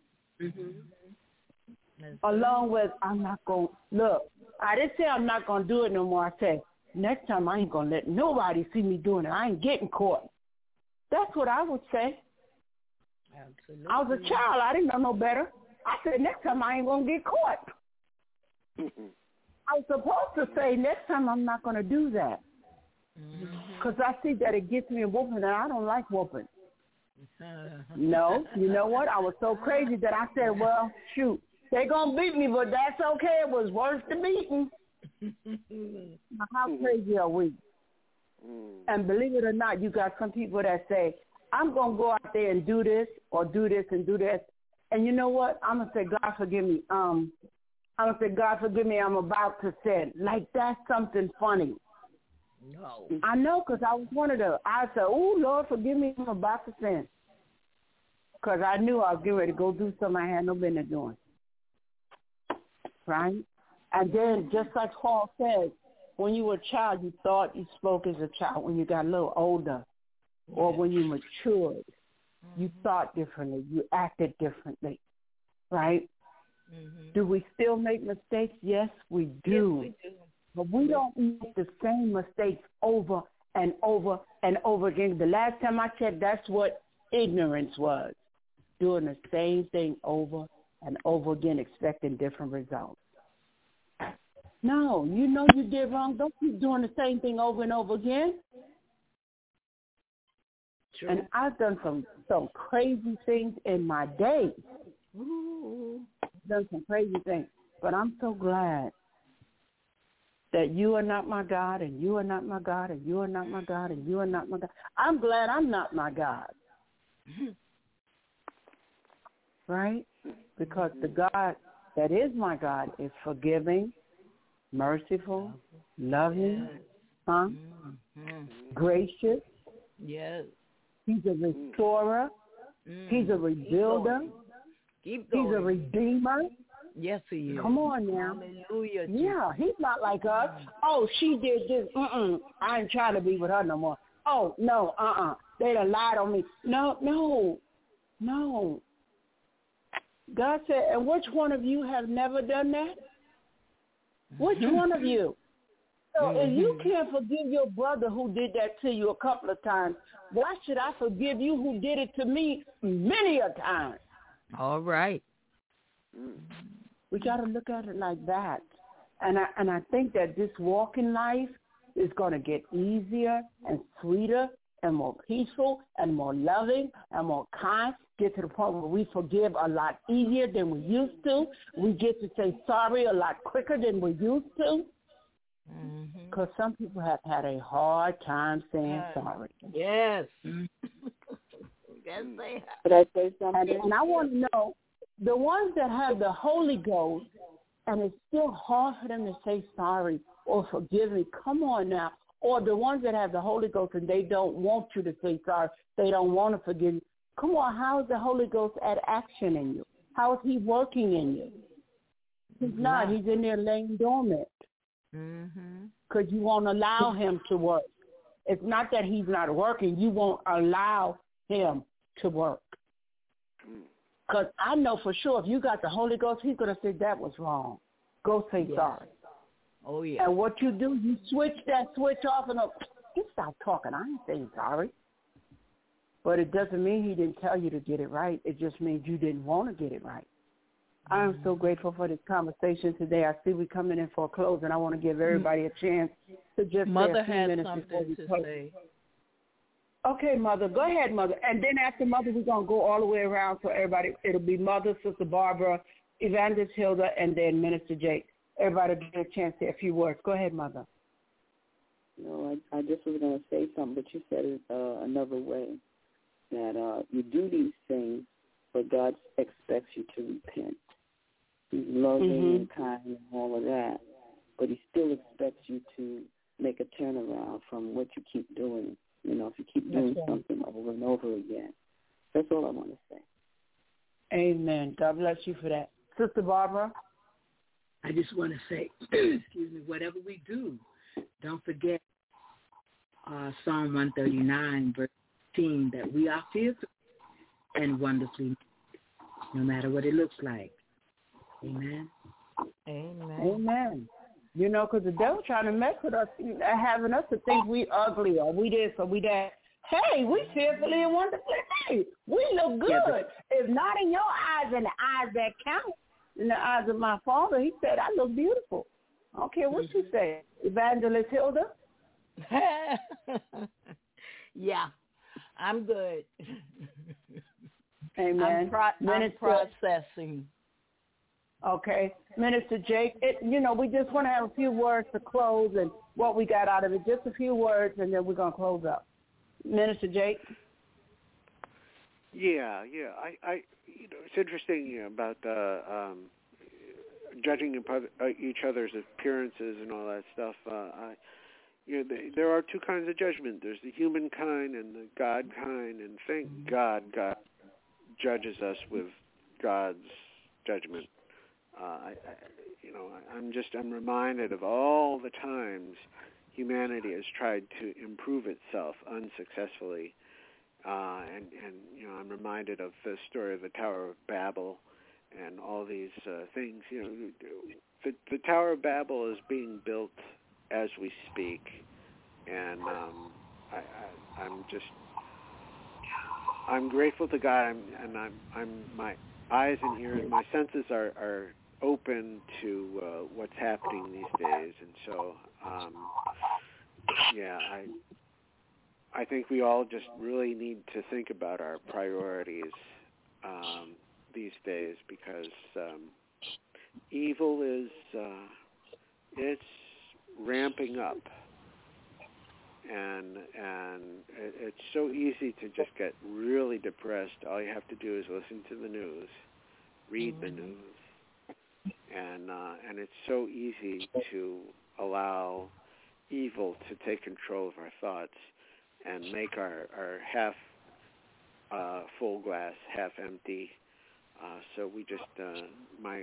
H: Along with, I'm not going to, look, I didn't say I'm not going to do it no more. I said, next time I ain't going to let nobody see me doing it. I ain't getting caught. That's what I would say. Absolutely. I was a child. I didn't know no better. I said, next time I ain't going to get caught. I was supposed to say, next time I'm not going to do that. Because I see that it gets me a whooping, and I don't like whooping. No, you know what? I was so crazy that I said, well, shoot, they're going to beat me, but that's okay. It was worse than beating. How crazy are we? And believe it or not, you got some people that say, I'm going to go out there and do this or do this and do this. And you know what? I'm going to say, God, forgive me. I'm going to say, God, forgive me, I'm about to sin. Like, that's something funny. No. I know, because I was one of those. I said, oh, Lord, forgive me, I'm about to sin. because I knew I was getting ready to go do something I had no business doing. Right? And then, just like Paul says, when you were a child, you thought you spoke as a child. When you got a little older or when you matured, you thought differently. You acted differently. Right? Mm-hmm. Do we still make mistakes? Yes, we do. Yes, we do. But we don't make the same mistakes over and over and over again. The last time I checked, that's what ignorance was. Doing the same thing over and over again, expecting different results. No, you know you did wrong. Don't keep doing the same thing over and over again. True. And I've done some crazy things in my day. Ooh. Done some crazy things. But I'm so glad that you are not my God, and you are not my God, and you are not my God, and you are not my God. I'm glad I'm not my God. Right? Because the God that is my God is forgiving, merciful, loving, gracious.
B: Yes.
H: He's a restorer. He's a rebuilder.
B: Keep going.
H: He's a redeemer.
B: Yes, he is.
H: Come on now.
B: Hallelujah.
H: Yeah, he's not like us. Oh, she did this. I ain't trying to be with her no more. Oh, no, they done lied on me. No. God said, and which one of you have never done that? Which one of you? So if you can't forgive your brother who did that to you a couple of times, why should I forgive you who did it to me many a time?
B: All right.
H: We got to look at it like that. And I think that this walk in life is going to get easier and sweeter and more peaceful and more loving and more kind. Get to the point where we forgive a lot easier than we used to. We get to say sorry a lot quicker than we used to. Because some people have had a hard time saying sorry.
B: Yes. Yes, they have.
D: Could I say something?
H: And I want to know, the ones that have the Holy Ghost, and it's still hard for them to say sorry or forgive me, come on now. Or the ones that have the Holy Ghost and they don't want you to say sorry, they don't want to forgive you. Come on, how is the Holy Ghost at action in you? How is he working in you? He's not. He's in there laying dormant. Because you won't allow him to work. It's not that he's not working. You won't allow him to work. Because I know for sure if you got the Holy Ghost, he's going to say that was wrong. Go say sorry.
B: Oh, yeah.
H: And what you do, you switch that switch off and you stop talking. I ain't saying sorry. But it doesn't mean he didn't tell you to get it right. It just means you didn't want to get it right. I am so grateful for this conversation today. I see we coming in for a close, and I want to give everybody a chance to just
B: Mother
H: say a few
B: had
H: minutes
B: something
H: before we
B: to
H: close.
B: say.
H: Okay, Mother. Go ahead, Mother. And then after Mother, we're going to go all the way around so everybody, it'll be Mother, Sister Barbara, Evangelist Hilda, and then Minister Jake. Everybody get a chance to say a few words. Go ahead, Mother.
D: No, I just was going to say something, but you said it another way, that you do these things, but God expects you to repent. He's loving and kind and all of that, but he still expects you to make a turnaround from what you keep doing. You know, if you keep doing something over and over again. That's all I want to say.
H: Amen. God bless you for that. Sister Barbara?
E: I just want to say, excuse me, whatever we do, don't forget Psalm 139, verse 15, that we are fearfully and wonderfully made, no matter what it looks like. Amen.
H: Amen. You know, because the devil trying to mess with us, having us to think we ugly or we this or we that. Hey, we fearfully and wonderfully made. We look good. Yeah, if not in your eyes and the eyes that count, in the eyes of my Father, he said, I look beautiful. I don't care what you say. Evangelist Hilda?
B: Yeah, I'm good.
H: Amen.
B: I'm processing.
H: Okay. Minister Jake, we just want to have a few words to close and what we got out of it. Just a few words, and then we're going to close up. Minister Jake?
F: Yeah. I it's interesting about judging each other's appearances and all that stuff. There are two kinds of judgment. There's the human kind and the God kind, and thank God judges us with God's judgment. I'm reminded of all the times humanity has tried to improve itself unsuccessfully, and I'm reminded of the story of the Tower of Babel and all these things. The Tower of Babel is being built as we speak, and I'm grateful to God, I'm my eyes and ears, my senses are open to what's happening these days, and so I think we all just really need to think about our priorities these days, because evil is it's ramping up, and it's so easy to just get really depressed. All you have to do is listen to the news, read the news, and it's so easy to allow evil to take control of our thoughts and make our half full glass half empty. So we just my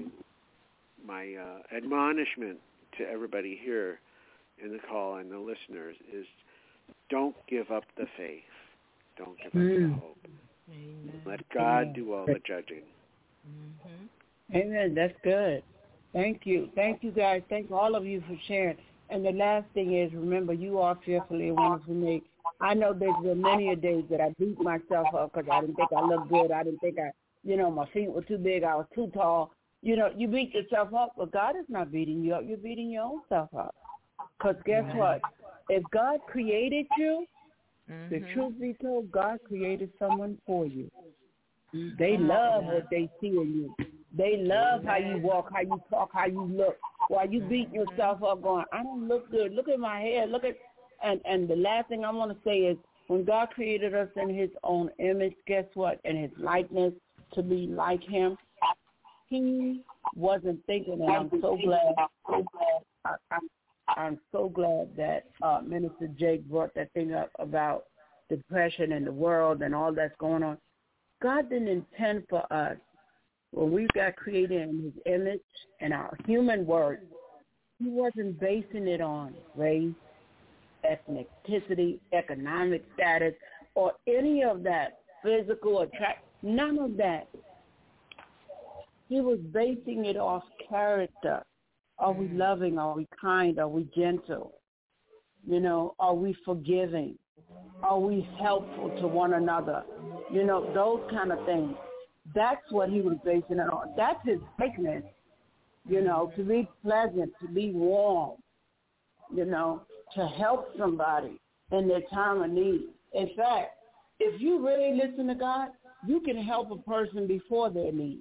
F: admonishment to everybody here in the call and the listeners is, don't give up the faith. Don't give up the hope.
H: Amen.
F: Let God do all the judging.
H: Mm-hmm. Amen. That's good. Thank you. Thank you, guys. Thank all of you for sharing. And the last thing is, remember, you are fearfully and wonderfully made. I know there's been many a days that I beat myself up because I didn't think I looked good. I didn't think my feet were too big. I was too tall. You beat yourself up, but God is not beating you up. You're beating your own self up. Because guess what? If God created you, the truth be told, God created someone for you. They love what they see in you. They love how you walk, how you talk, how you look. While you beating yourself up going, I don't look good. Look at my hair. And the last thing I want to say is, when God created us in his own image, guess what? In his likeness, to be like him, he wasn't thinking, and I'm so glad that Minister Jake brought that thing up about depression in the world and all that's going on. God didn't intend for us, when we got created in his image and our human worth, he wasn't basing it on race, ethnicity, economic status, or any of that, physical attraction, none of that. He was basing it off character. Are we loving? Are we kind? Are we gentle? Are we forgiving? Are we helpful to one another? Those kind of things. That's what he was basing it on. That's his likeness, to be pleasant, to be warm, to help somebody in their time of need. In fact, if you really listen to God, you can help a person before their need.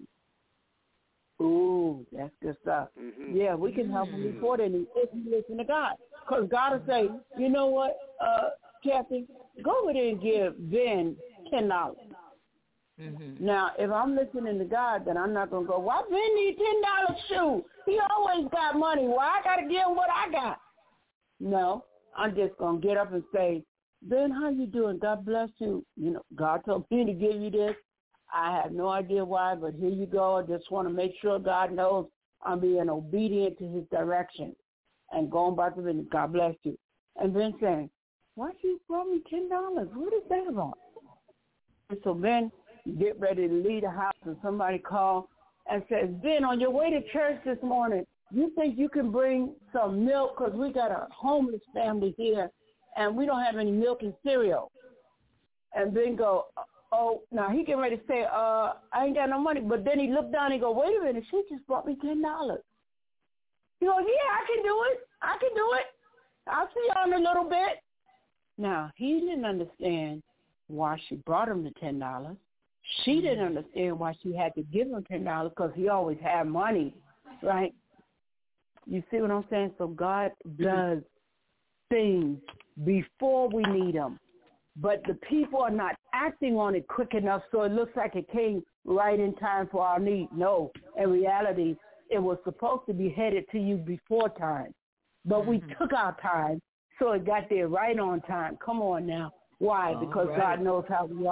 H: Ooh, that's good stuff. Mm-hmm. Yeah, we can help them before their need if you listen to God. Because God will say, you know what, Kathy, go over there and give Ben $10. Mm-hmm. Now, if I'm listening to God, then I'm not going to go, why Ben need $10 shoe? He always got money. Why I got to give him what I got? No, I'm just going to get up and say, Ben, how you doing? God bless you. God told me to give you this. I have no idea why, but here you go. I just want to make sure God knows I'm being obedient to his direction and going back to business. God bless you. And then saying, why you brought me $10? What is that about? And so Ben, get ready to leave the house, and somebody called and says, Ben, on your way to church this morning, you think you can bring some milk? Because we got a homeless family here, and we don't have any milk and cereal. And Ben go, oh, now he getting ready to say, I ain't got no money. But then he looked down and he go, wait a minute, she just brought me $10. He goes, yeah, I can do it. I'll see y'all in a little bit. Now, he didn't understand why she brought him the $10. She didn't understand why she had to give him $10 because he always had money, right? You see what I'm saying? So God does things before we need them. But the people are not acting on it quick enough, so it looks like it came right in time for our need. No, in reality, it was supposed to be headed to you before time. But we took our time, so it got there right on time. Come on now. Why? Because God knows how we are.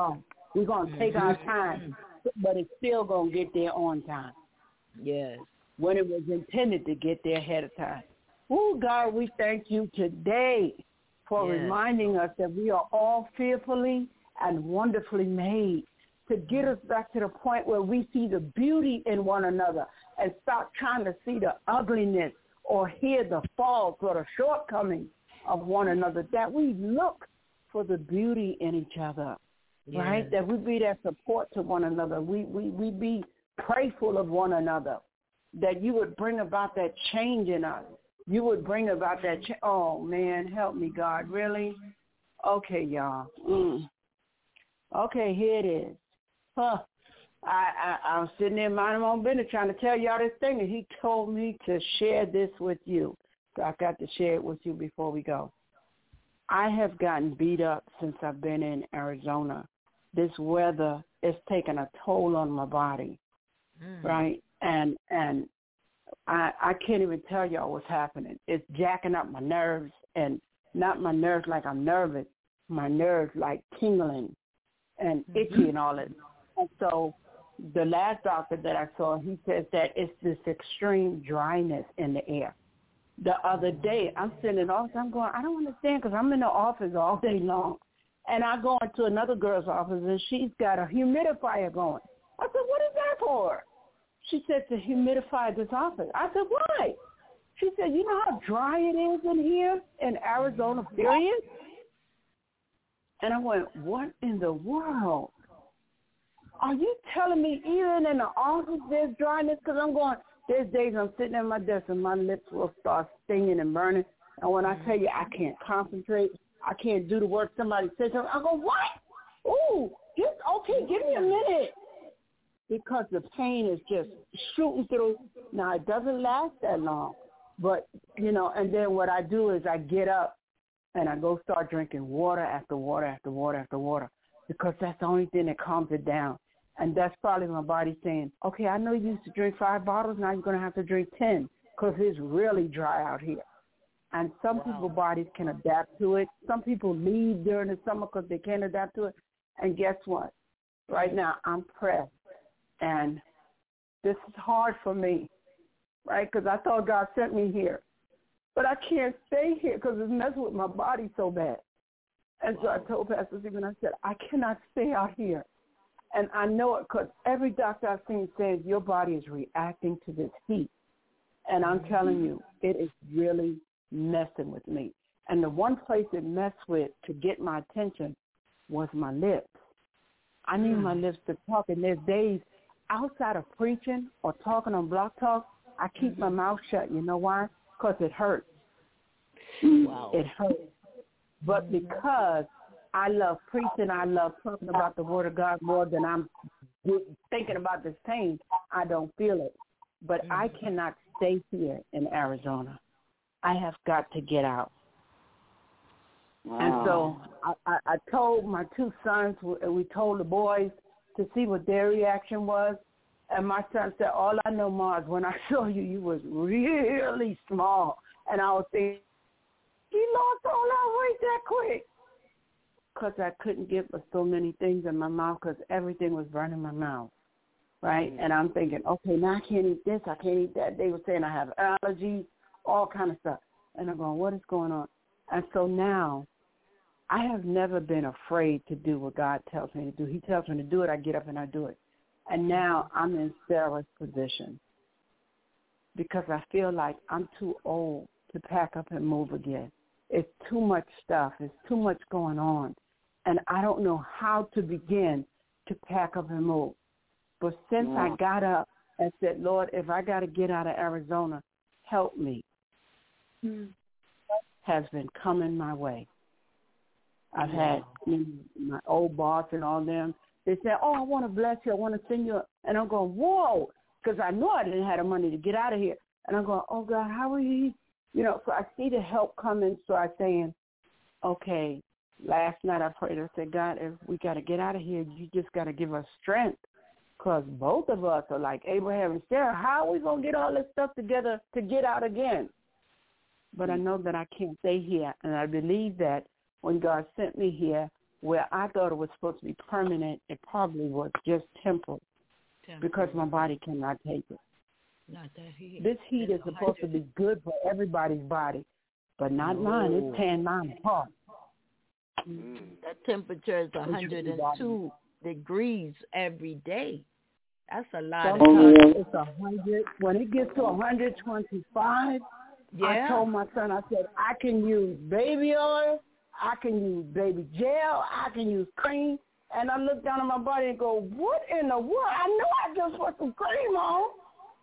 H: We're going to take our time, but it's still going to get there on time.
B: Yes.
H: When it was intended to get there ahead of time. Oh, God, we thank you today for reminding us that we are all fearfully and wonderfully made, to get us back to the point where we see the beauty in one another and stop trying to see the ugliness or hear the faults or the shortcomings of one another, that we look for the beauty in each other, right? That we be that support to one another. We be prayerful of one another, that you would bring about that change in us. You would bring about that oh, man, help me, God. Really? Okay, y'all. Okay, here it is. I was sitting there minding my own business trying to tell y'all this thing, and he told me to share this with you. So I got to share it with you before we go. I have gotten beat up since I've been in Arizona. This weather is taking a toll on my body, right? And I can't even tell y'all what's happening. It's jacking up my nerves, and not my nerves like I'm nervous, my nerves like tingling and itchy and all that. And so the last doctor that I saw, he says that it's this extreme dryness in the air. The other day, I'm sitting in the office, I'm going, I don't understand, because I'm in the office all day long. And I go into another girl's office, and she's got a humidifier going. I said, what is that for? She said, to humidify this office. I said, why? She said, you know how dry it is in here in Arizona, period? And I went, what in the world? Are you telling me even in the office there's dryness? Because I'm going, there's days I'm sitting at my desk and my lips will start stinging and burning. And when I tell you I can't concentrate, I can't do the work, somebody says something, I go, what? Ooh, just, okay, give me a minute. Because the pain is just shooting through. Now, it doesn't last that long. But, you know, and then what I do is I get up and I go start drinking water after water after water after water, because that's the only thing that calms it down. And that's probably my body saying, okay, I know you used to drink 5 bottles, now you're going to have to drink 10, because it's really dry out here. And some people's bodies can adapt to it. Some people leave during the summer because they can't adapt to it. And guess what? Right now, I'm pressed. And this is hard for me, right? Because I thought God sent me here. But I can't stay here because it's messing with my body so bad. And so I told Pastor Stephen, I said, I cannot stay out here. And I know it because every doctor I've seen says your body is reacting to this heat. And I'm telling you, it is really messing with me. And the one place it messed with to get my attention was my lips. I need my lips to talk. And there's days outside of preaching or talking on Block Talk, I keep my mouth shut. You know why? Because it hurts. Wow. It hurts. But because I love preaching, I love talking about the Word of God more than I'm thinking about this pain, I don't feel it. But I cannot stay here in Arizona. I have got to get out. Wow. And so I told my 2 sons, we told the boys to see what their reaction was. And my son said, all I know, Mars, when I saw you, you was really small. And I was thinking, he lost all that weight that quick. Because I couldn't get so many things in my mouth because everything was burning my mouth, right? And I'm thinking, okay, now I can't eat this, I can't eat that. They were saying I have allergies, all kind of stuff. And I'm going, what is going on? And so now I have never been afraid to do what God tells me to do. He tells me to do it, I get up and I do it. And now I'm in Sarah's position because I feel like I'm too old to pack up and move again. It's too much stuff. It's too much going on. And I don't know how to begin to pack up and move. But since I got up and said, Lord, if I got to get out of Arizona, help me, has been coming my way. I've had my old boss and all them. They said, oh, I want to bless you. I want to send you. And I'm going, whoa, because I know I didn't have the money to get out of here. And I'm going, oh, God, how are you? You know, so I see the help coming. So I'm saying, okay, last night I prayed. I said, God, if we got to get out of here, you just got to give us strength, because both of us are like Abraham and Sarah. How are we going to get all this stuff together to get out again? But I know that I can't stay here. And I believe that when God sent me here, where I thought it was supposed to be permanent. It probably was just temporal because my body cannot take it.
B: Not that heat.
H: This heat is supposed to be good for everybody's body, but not mine. It's tearing mine apart.
B: That temperature is 102 degrees every day. That's a lot of time.
H: It's 100. When it gets to 125, I told my son, I said, I can use baby oil, I can use baby gel, I can use cream. And I look down at my body and go, what in the world? I know I just put some cream on.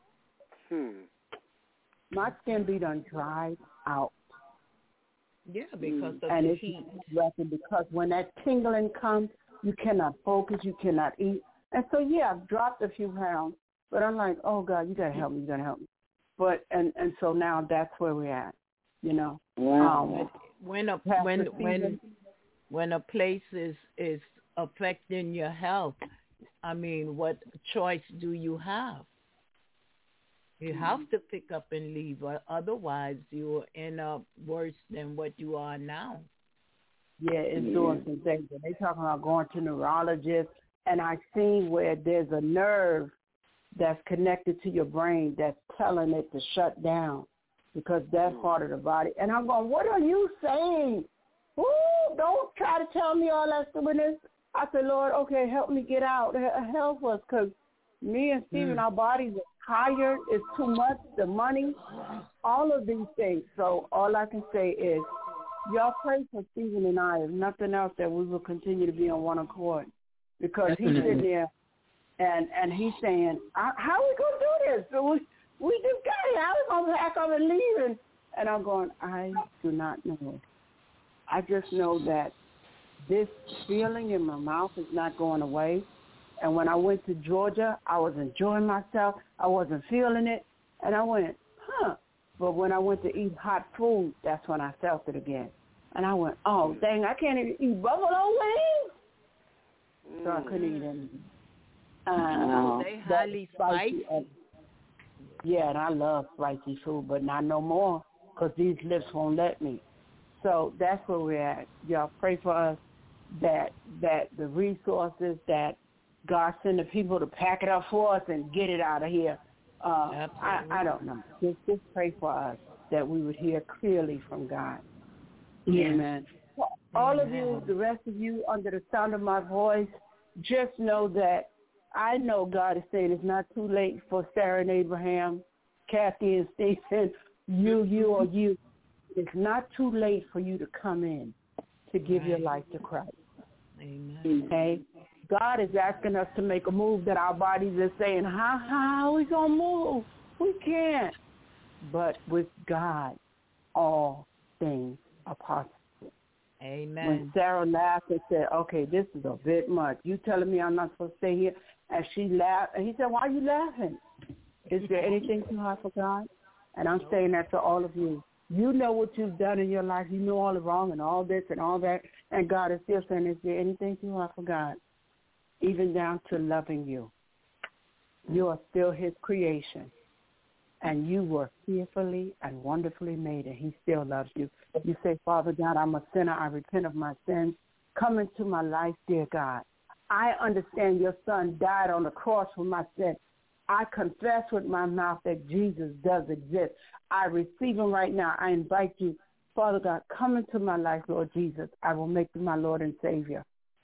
H: My skin be done dried out.
B: Yeah, because of
H: and
B: the
H: it's
B: heat.
H: Because when that tingling comes, you cannot focus, you cannot eat. And so, I've dropped a few pounds, but I'm like, oh, God, you got to help me, But, and so now that's where we're at, you know.
B: Wow. When a place is affecting your health, I mean, what choice do you have? You have to pick up and leave, or otherwise you will end up worse than what you are now.
H: Yeah, it's doing some things. They talking about going to neurologists, and I seen where there's a nerve that's connected to your brain that's telling it to shut down because that's part of the body. And I'm going, what are you saying? Ooh, don't try to tell me all that stupidness. I said, Lord, okay, help me get out. Help us, because me and Stephen, our bodies are tired. It's too much, the money, all of these things. So all I can say is, y'all pray for Stephen and I. If nothing else, that we will continue to be on one accord. Because he's sitting there and he's saying, how are we going to do this? So we just got here. How are we going to pack up and leave? And I'm going, I do not know. I just know that this feeling in my mouth is not going away. And when I went to Georgia, I was enjoying myself. I wasn't feeling it. And I went, But when I went to eat hot food, that's when I felt it again. And I went, oh, dang, I can't even eat buffalo wings. So I couldn't eat anything.
B: They highly spicy.
H: Yeah, and I love spicy food, but not no more because these lips won't let me. So that's where we're at. Y'all pray for us that the resources, that God send the people to pack it up for us and get it out of here. I don't know. Just pray for us that we would hear clearly from God.
E: Yeah.
H: Amen. All of you, the rest of you, under the sound of my voice, just know that I know God is saying it's not too late for Sarah and Abraham, Kathy and Stephen, you. It's not too late for you to come in to give your life to Christ.
B: Amen.
H: Okay? God is asking us to make a move that our bodies are saying, how are we going to move? We can't. But with God, all things are possible.
B: Amen.
H: When Sarah laughed and said, okay, this is a bit much. You telling me I'm not supposed to stay here? And she laughed. And he said, why are you laughing? Is there anything too hard for God? And I'm saying that to all of you. You know what you've done in your life. You know all the wrong and all this and all that. And God is still saying, is there anything too hard for God? Even down to loving you. You are still his creation. And you were fearfully and wonderfully made, and he still loves you. You say, Father God, I'm a sinner. I repent of my sins. Come into my life, dear God. I understand your son died on the cross for my sins. I confess with my mouth that Jesus does exist. I receive him right now. I invite you, Father God, come into my life, Lord Jesus. I will make you my Lord and Savior.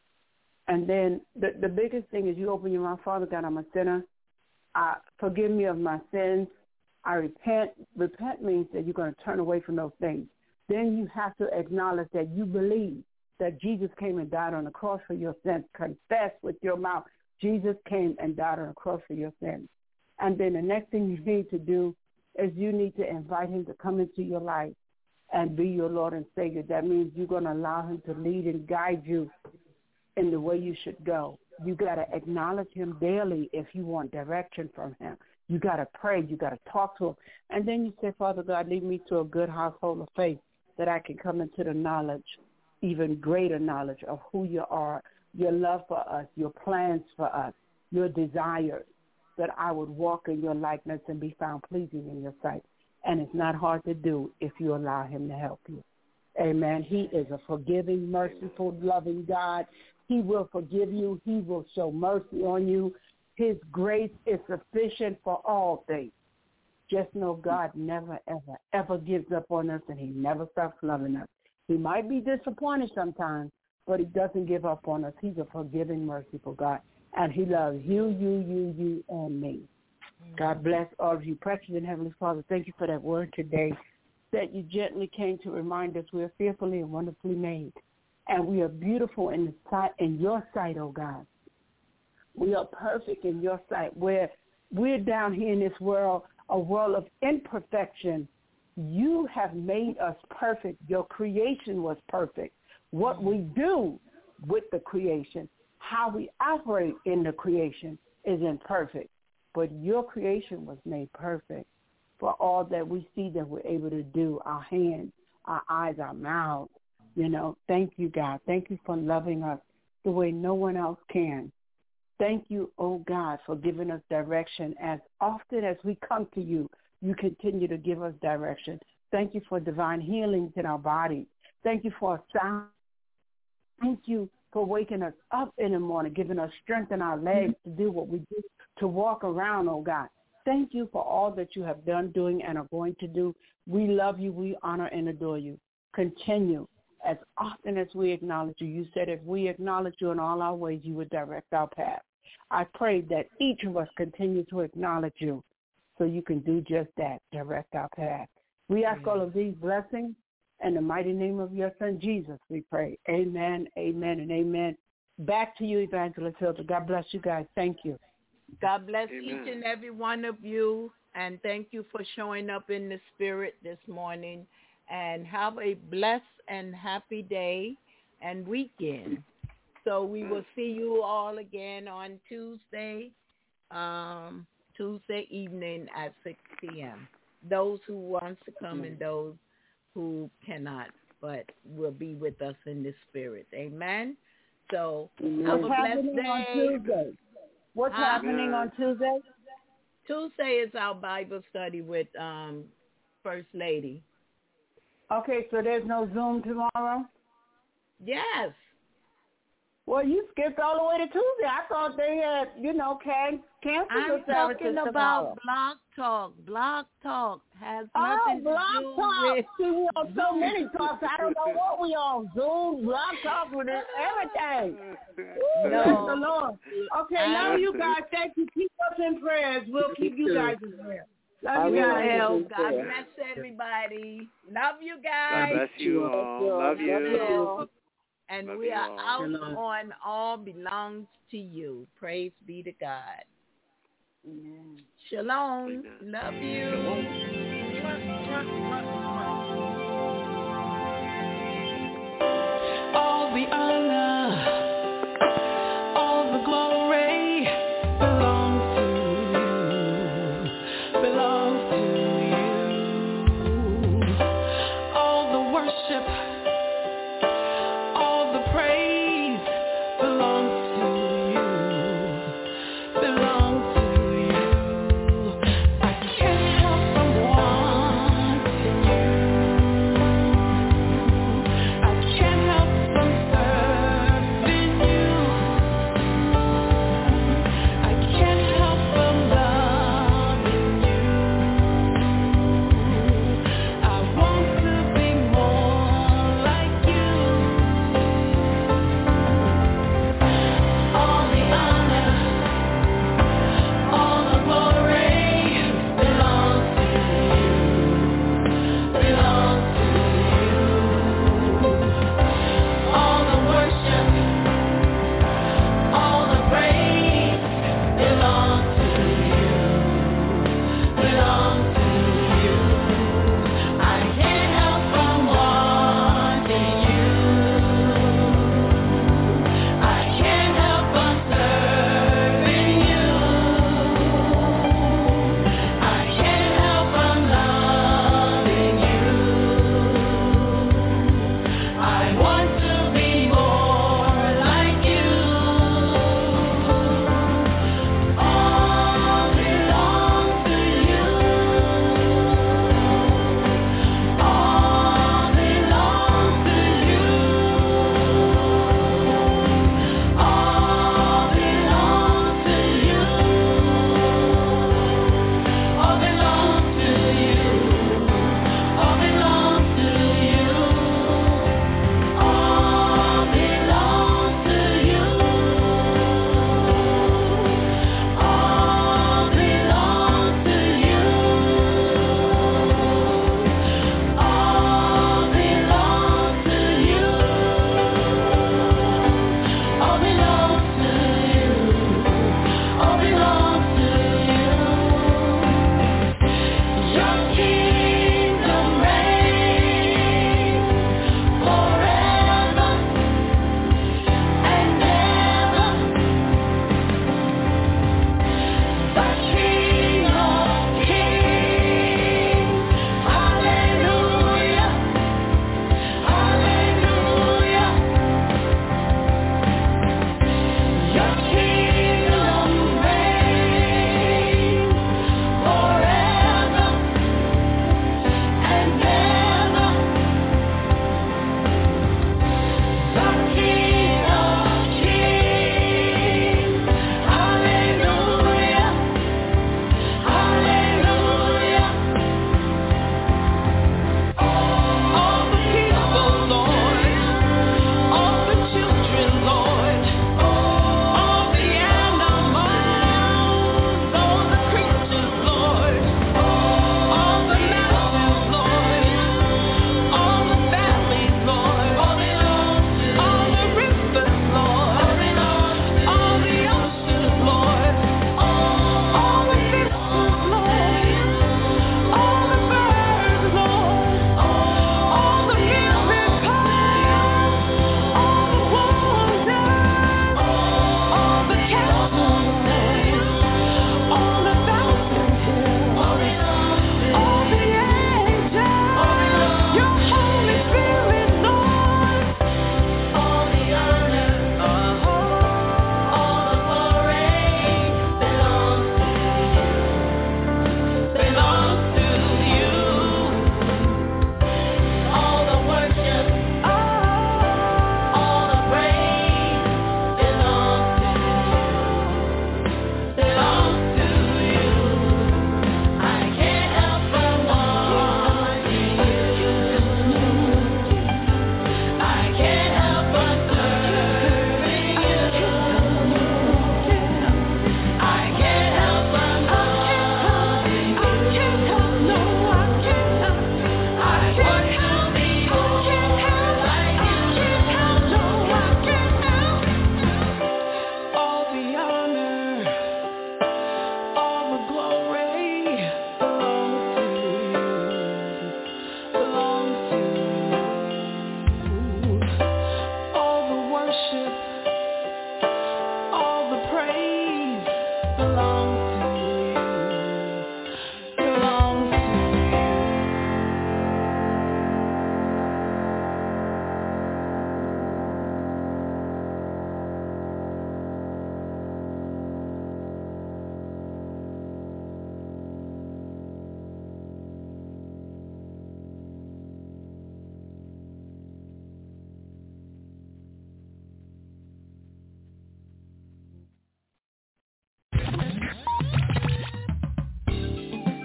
H: And then the biggest thing is you open your mouth, Father God, I'm a sinner. Forgive me of my sins. I repent. Repent means that you're going to turn away from those things. Then you have to acknowledge that you believe that Jesus came and died on the cross for your sins. Confess with your mouth, Jesus came and died on the cross for your sins. And then the next thing you need to do is you need to invite him to come into your life and be your Lord and Savior. That means you're going to allow him to lead and guide you in the way you should go. You got to acknowledge him daily if you want direction from him. You got to pray. You got to talk to him. And then you say, Father God, lead me to a good household of faith that I can come into the knowledge, even greater knowledge of who you are, your love for us, your plans for us, your desires, that I would walk in your likeness and be found pleasing in your sight. And it's not hard to do if you allow him to help you. Amen. He is a forgiving, merciful, loving God. He will forgive you. He will show mercy on you. His grace is sufficient for all things. Just know God never, ever, ever gives up on us, and he never stops loving us. He might be disappointed sometimes, but he doesn't give up on us. He's a forgiving, merciful God, and he loves you, and me. God bless all of you. Precious and Heavenly Father, thank you for that word today, that you gently came to remind us we are fearfully and wonderfully made, and we are beautiful in your sight, oh God. We are perfect in your sight. Where we're down here in this world, a world of imperfection, you have made us perfect. Your creation was perfect. What we do with the creation, how we operate in the creation is imperfect. But your creation was made perfect for all that we see that we're able to do, our hands, our eyes, our mouths. Thank you, God. Thank you for loving us the way no one else can. Thank you, oh God, for giving us direction. As often as we come to you, you continue to give us direction. Thank you for divine healings in our bodies. Thank you for a sound. Thank you for waking us up in the morning, giving us strength in our legs to do what we do, to walk around, oh God. Thank you for all that you have done, doing, and are going to do. We love you. We honor and adore you. Continue. As often as we acknowledge you, you said if we acknowledge you in all our ways, you would direct our path. I pray that each of us continue to acknowledge you so you can do just that, direct our path. We ask all of these blessings in the mighty name of your son, Jesus, we pray. Amen, amen, and amen. Back to you, Evangelist Hilda. God bless you guys. Thank you.
B: God bless each and every one of you, and thank you for showing up in the spirit this morning. And have a blessed and happy day and weekend. So we will see you all again on Tuesday evening at 6 p.m. Those who want to come and those who cannot, but will be with us in the spirit. Amen. So have a blessed day.
H: What's happening on Tuesday?
B: Tuesday is our Bible study with First Lady.
H: Okay, so there's no Zoom tomorrow?
B: Yes.
H: Well, you skipped all the way to Tuesday. I thought they had, canceled the services tomorrow.
B: I'm talking about Blog Talk. Blog Talk has nothing to do with...
H: See, we on so many talks. I don't know what we on. Zoom, Blog Talk, with everything. Bless the Lord. Okay, now you guys, thank you. Keep us in prayers. We'll keep you guys in prayer. Love you guys.
B: God bless everybody. Love you guys.
F: God bless you all. Love you.
B: And we are out on All Belongs to You. Praise be to God.
H: Amen.
B: Shalom. Love you.
C: All the honor, all the glory belongs to you, belongs to you. All the worship, belongs to you. I can't help from wanting you.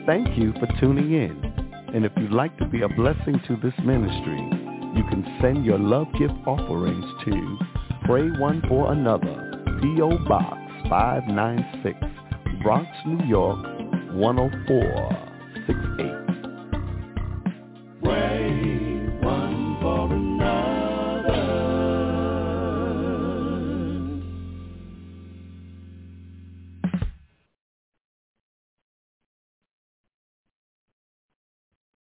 I: Thank you for tuning in. And if you'd like to be a blessing to this ministry, you can send your love gift offerings to Pray One for Another, P.O. Box 596, Bronx, New York, 10463.